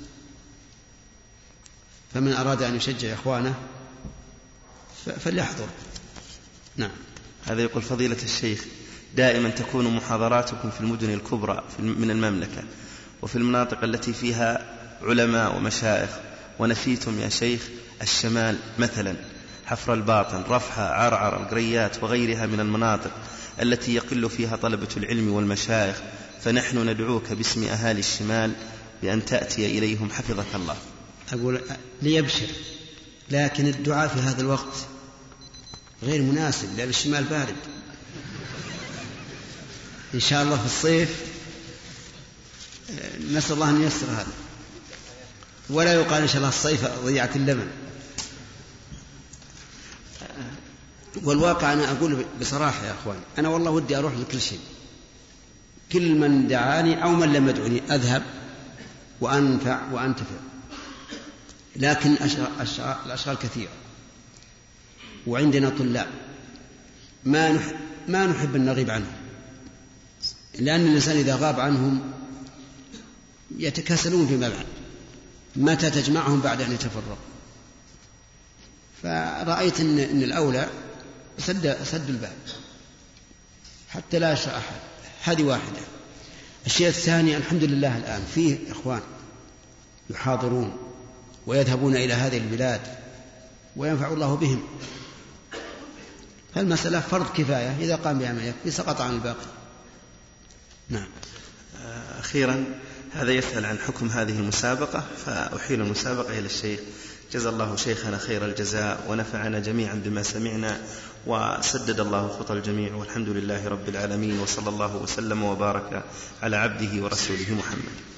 فمن أراد أن يشجع إخوانه فليحضر. نعم. هذا يقول: فضيلة الشيخ، دائما تكون محاضراتكم في المدن الكبرى من المملكة وفي المناطق التي فيها علماء ومشايخ، ونسيتم يا شيخ الشمال مثلا حفر الباطن، رفحة، عرعر، القريات وغيرها من المناطق التي يقل فيها طلبة العلم والمشايخ، فنحن ندعوك باسم أهالي الشمال بأن تأتي إليهم حفظك الله. أقول ليبشر، لكن الدعاء في هذا الوقت غير مناسب لأن الشمال بارد. إن شاء الله في الصيف نسأل الله أن ييسر هذا، ولا يقال إن شاء الله الصيف ضيعت اللبن. والواقع أنا أقول بصراحة يا أخوان، أنا والله ودي أروح لكل شيء، كل من دعاني أو من لم يدعني أذهب وأنفع وأنتفع، لكن الأشغال كثيرة وعندنا طلاب ما نحب, ما نحب أن نغيب عنهم، لأن الإنسان إذا غاب عنهم يتكاسلون فيما بعد، متى تجمعهم بعد أن يتفرقوا. فرأيت أن, إن الأولى سد, سد الباب حتى لا يشاء أحد. هذه واحدة. الشيء الثاني، الحمد لله الآن فيه إخوان يحاضرون ويذهبون إلى هذه البلاد وينفع الله بهم، فالمسألة فرض كفاية، إذا قام بها ما يكفي سقط عن الباقي. نعم. أخيرا هذا يسأل عن حكم هذه المسابقة، فأحيل المسابقة إلى الشيخ. جزا الله شيخنا خير الجزاء ونفعنا جميعا بما سمعنا وسدد الله خطى الجميع، والحمد لله رب العالمين، وصلى الله وسلم وبارك على عبده ورسوله محمد.